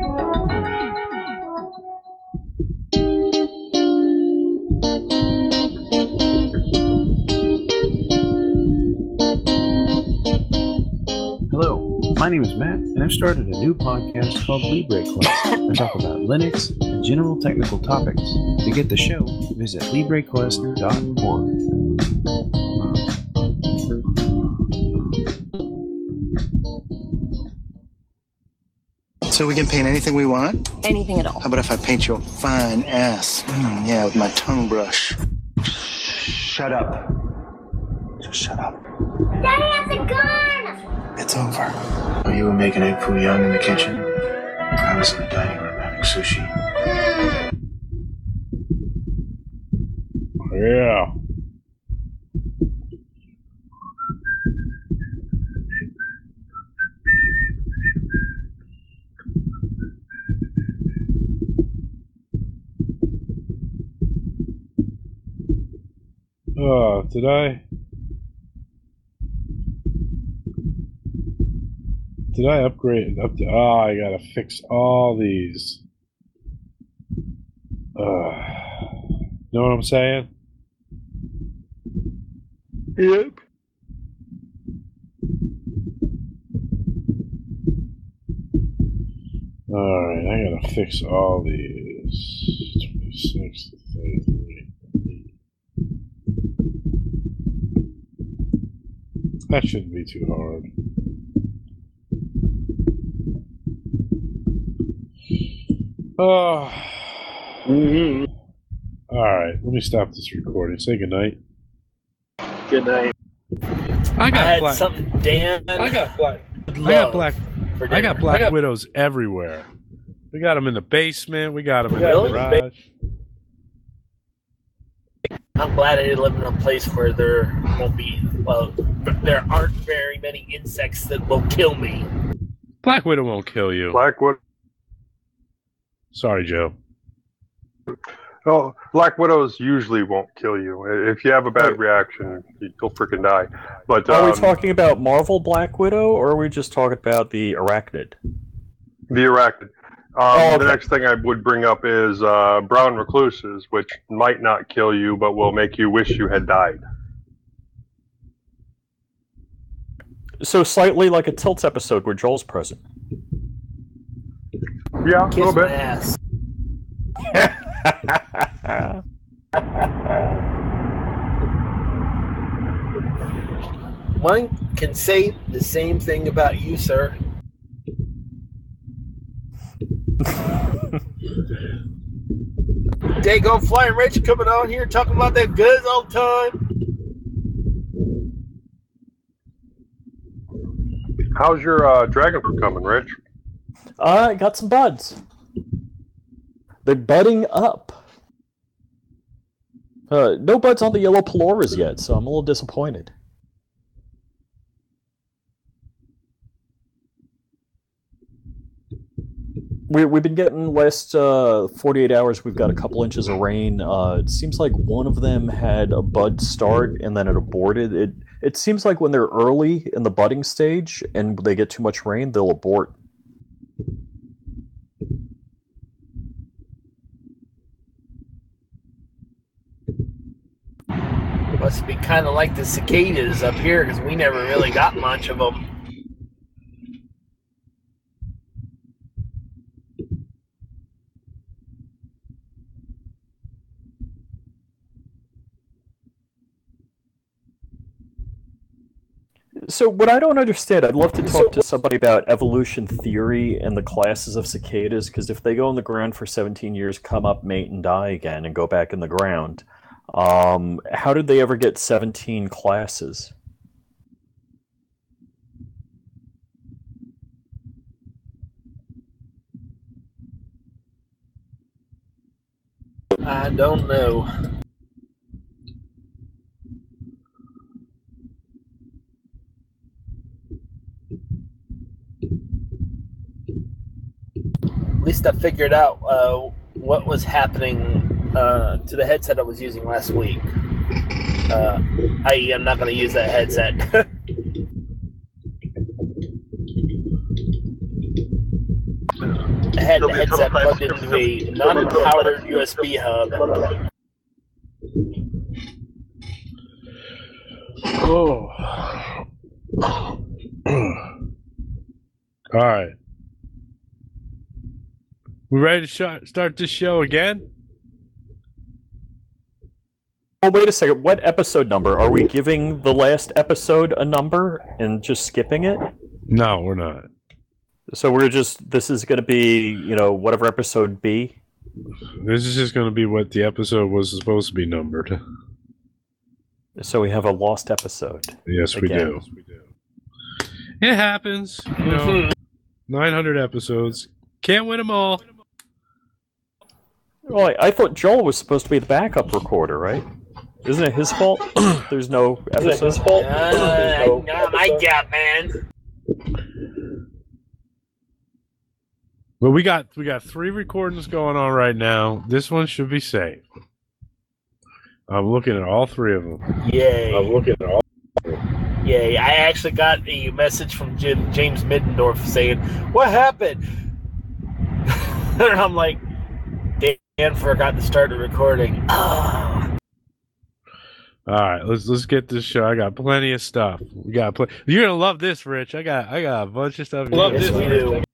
Hello, my name is Matt, and I've started a new podcast called Libre Class. I talk about Linux and general technical topics. To get the show, visit libre quest dot org. So we can paint anything we want? Anything at all. How about if I paint you a fine ass? Mm, yeah, with my tongue brush. Shut up. Just shut up. Daddy has a gun! It's over. While you were making egg foo young in the kitchen, I was in the dining room having sushi. Yeah. Oh, did I? Did I upgrade? Up to, oh, I gotta fix all these. Uh, know what I'm saying? Yep. Alright, I gotta fix all these. twenty-six, thirty-three. That shouldn't be too hard. Oh. Mm-hmm. Alright, let me stop this recording. Say goodnight. Good night. I got I had black. something Dan. I got black. would I got love black. for I got dinner. black I got- widows everywhere. We got them in the basement. We got them in Really? the garage. I'm glad I didn't live in a place where there won't be, well, there aren't very many insects that will kill me. Black widow won't kill you. Black Widow. Sorry, Joe. Oh, Black Widows usually won't kill you. If you have a bad reaction, you'll freaking die. But Are um, we talking about Marvel Black Widow, or are we just talking about the arachnid? the arachnid. Um, Oh, okay. The next thing I would bring up is uh, brown recluses, which might not kill you, but will make you wish you had died. So slightly like a Tilts episode where Joel's present. Yeah, a Kiss little my bit. ass. One can say the same thing about you, sir. Daggone Flying Rich coming on here talking about that goods all the time. How's your uh, dragon fruit coming, Rich? I got some buds. They're budding up. Uh, no buds on the yellow Peloras yet, so I'm a little disappointed. We, we've been getting last uh, forty-eight hours. We've got a couple inches of rain. Uh, it seems like one of them had a bud start and then it aborted. It it seems like when they're early in the budding stage and they get too much rain, they'll abort. Must be kind of like the cicadas up here because we never really got much of them. So what I don't understand, I'd love to talk to somebody about evolution theory and the classes of cicadas, because if they go in the ground for seventeen years, come up, mate, and die again, and go back in the ground, um, how did they ever get seventeen classes? I don't know. At least I figured out uh, what was happening uh, to the headset I was using last week. Uh, that is, I'm not going to use that headset. I had the headset plugged into a non-powered U S B hub. Oh. All right. We ready to sh- start this show again? Oh, wait a second. What episode number? Are we giving the last episode a number and just skipping it? No, we're not. So we're just, this is going to be, you know, whatever episode B? This is just going to be what the episode was supposed to be numbered. So we have a lost episode. Yes, we again. do. It happens. You know, nine hundred episodes. Can't win them all. Well, I, I thought Joel was supposed to be the backup recorder, right? Isn't it his fault? There's no episode. Isn't it his fault? Uh, no not my job, man. But we got we got three recordings going on right now. This one should be safe. I'm looking at all three of them. Yay. I'm looking at all. Yay. I actually got a message from Jim, James Middendorf saying, "What happened?" And I'm like, Dan forgot to start the recording. Oh. All right, let's let's get this show. I got plenty of stuff. We got pl- You're gonna love this, Rich. I got I got a bunch of stuff. Love this, we do.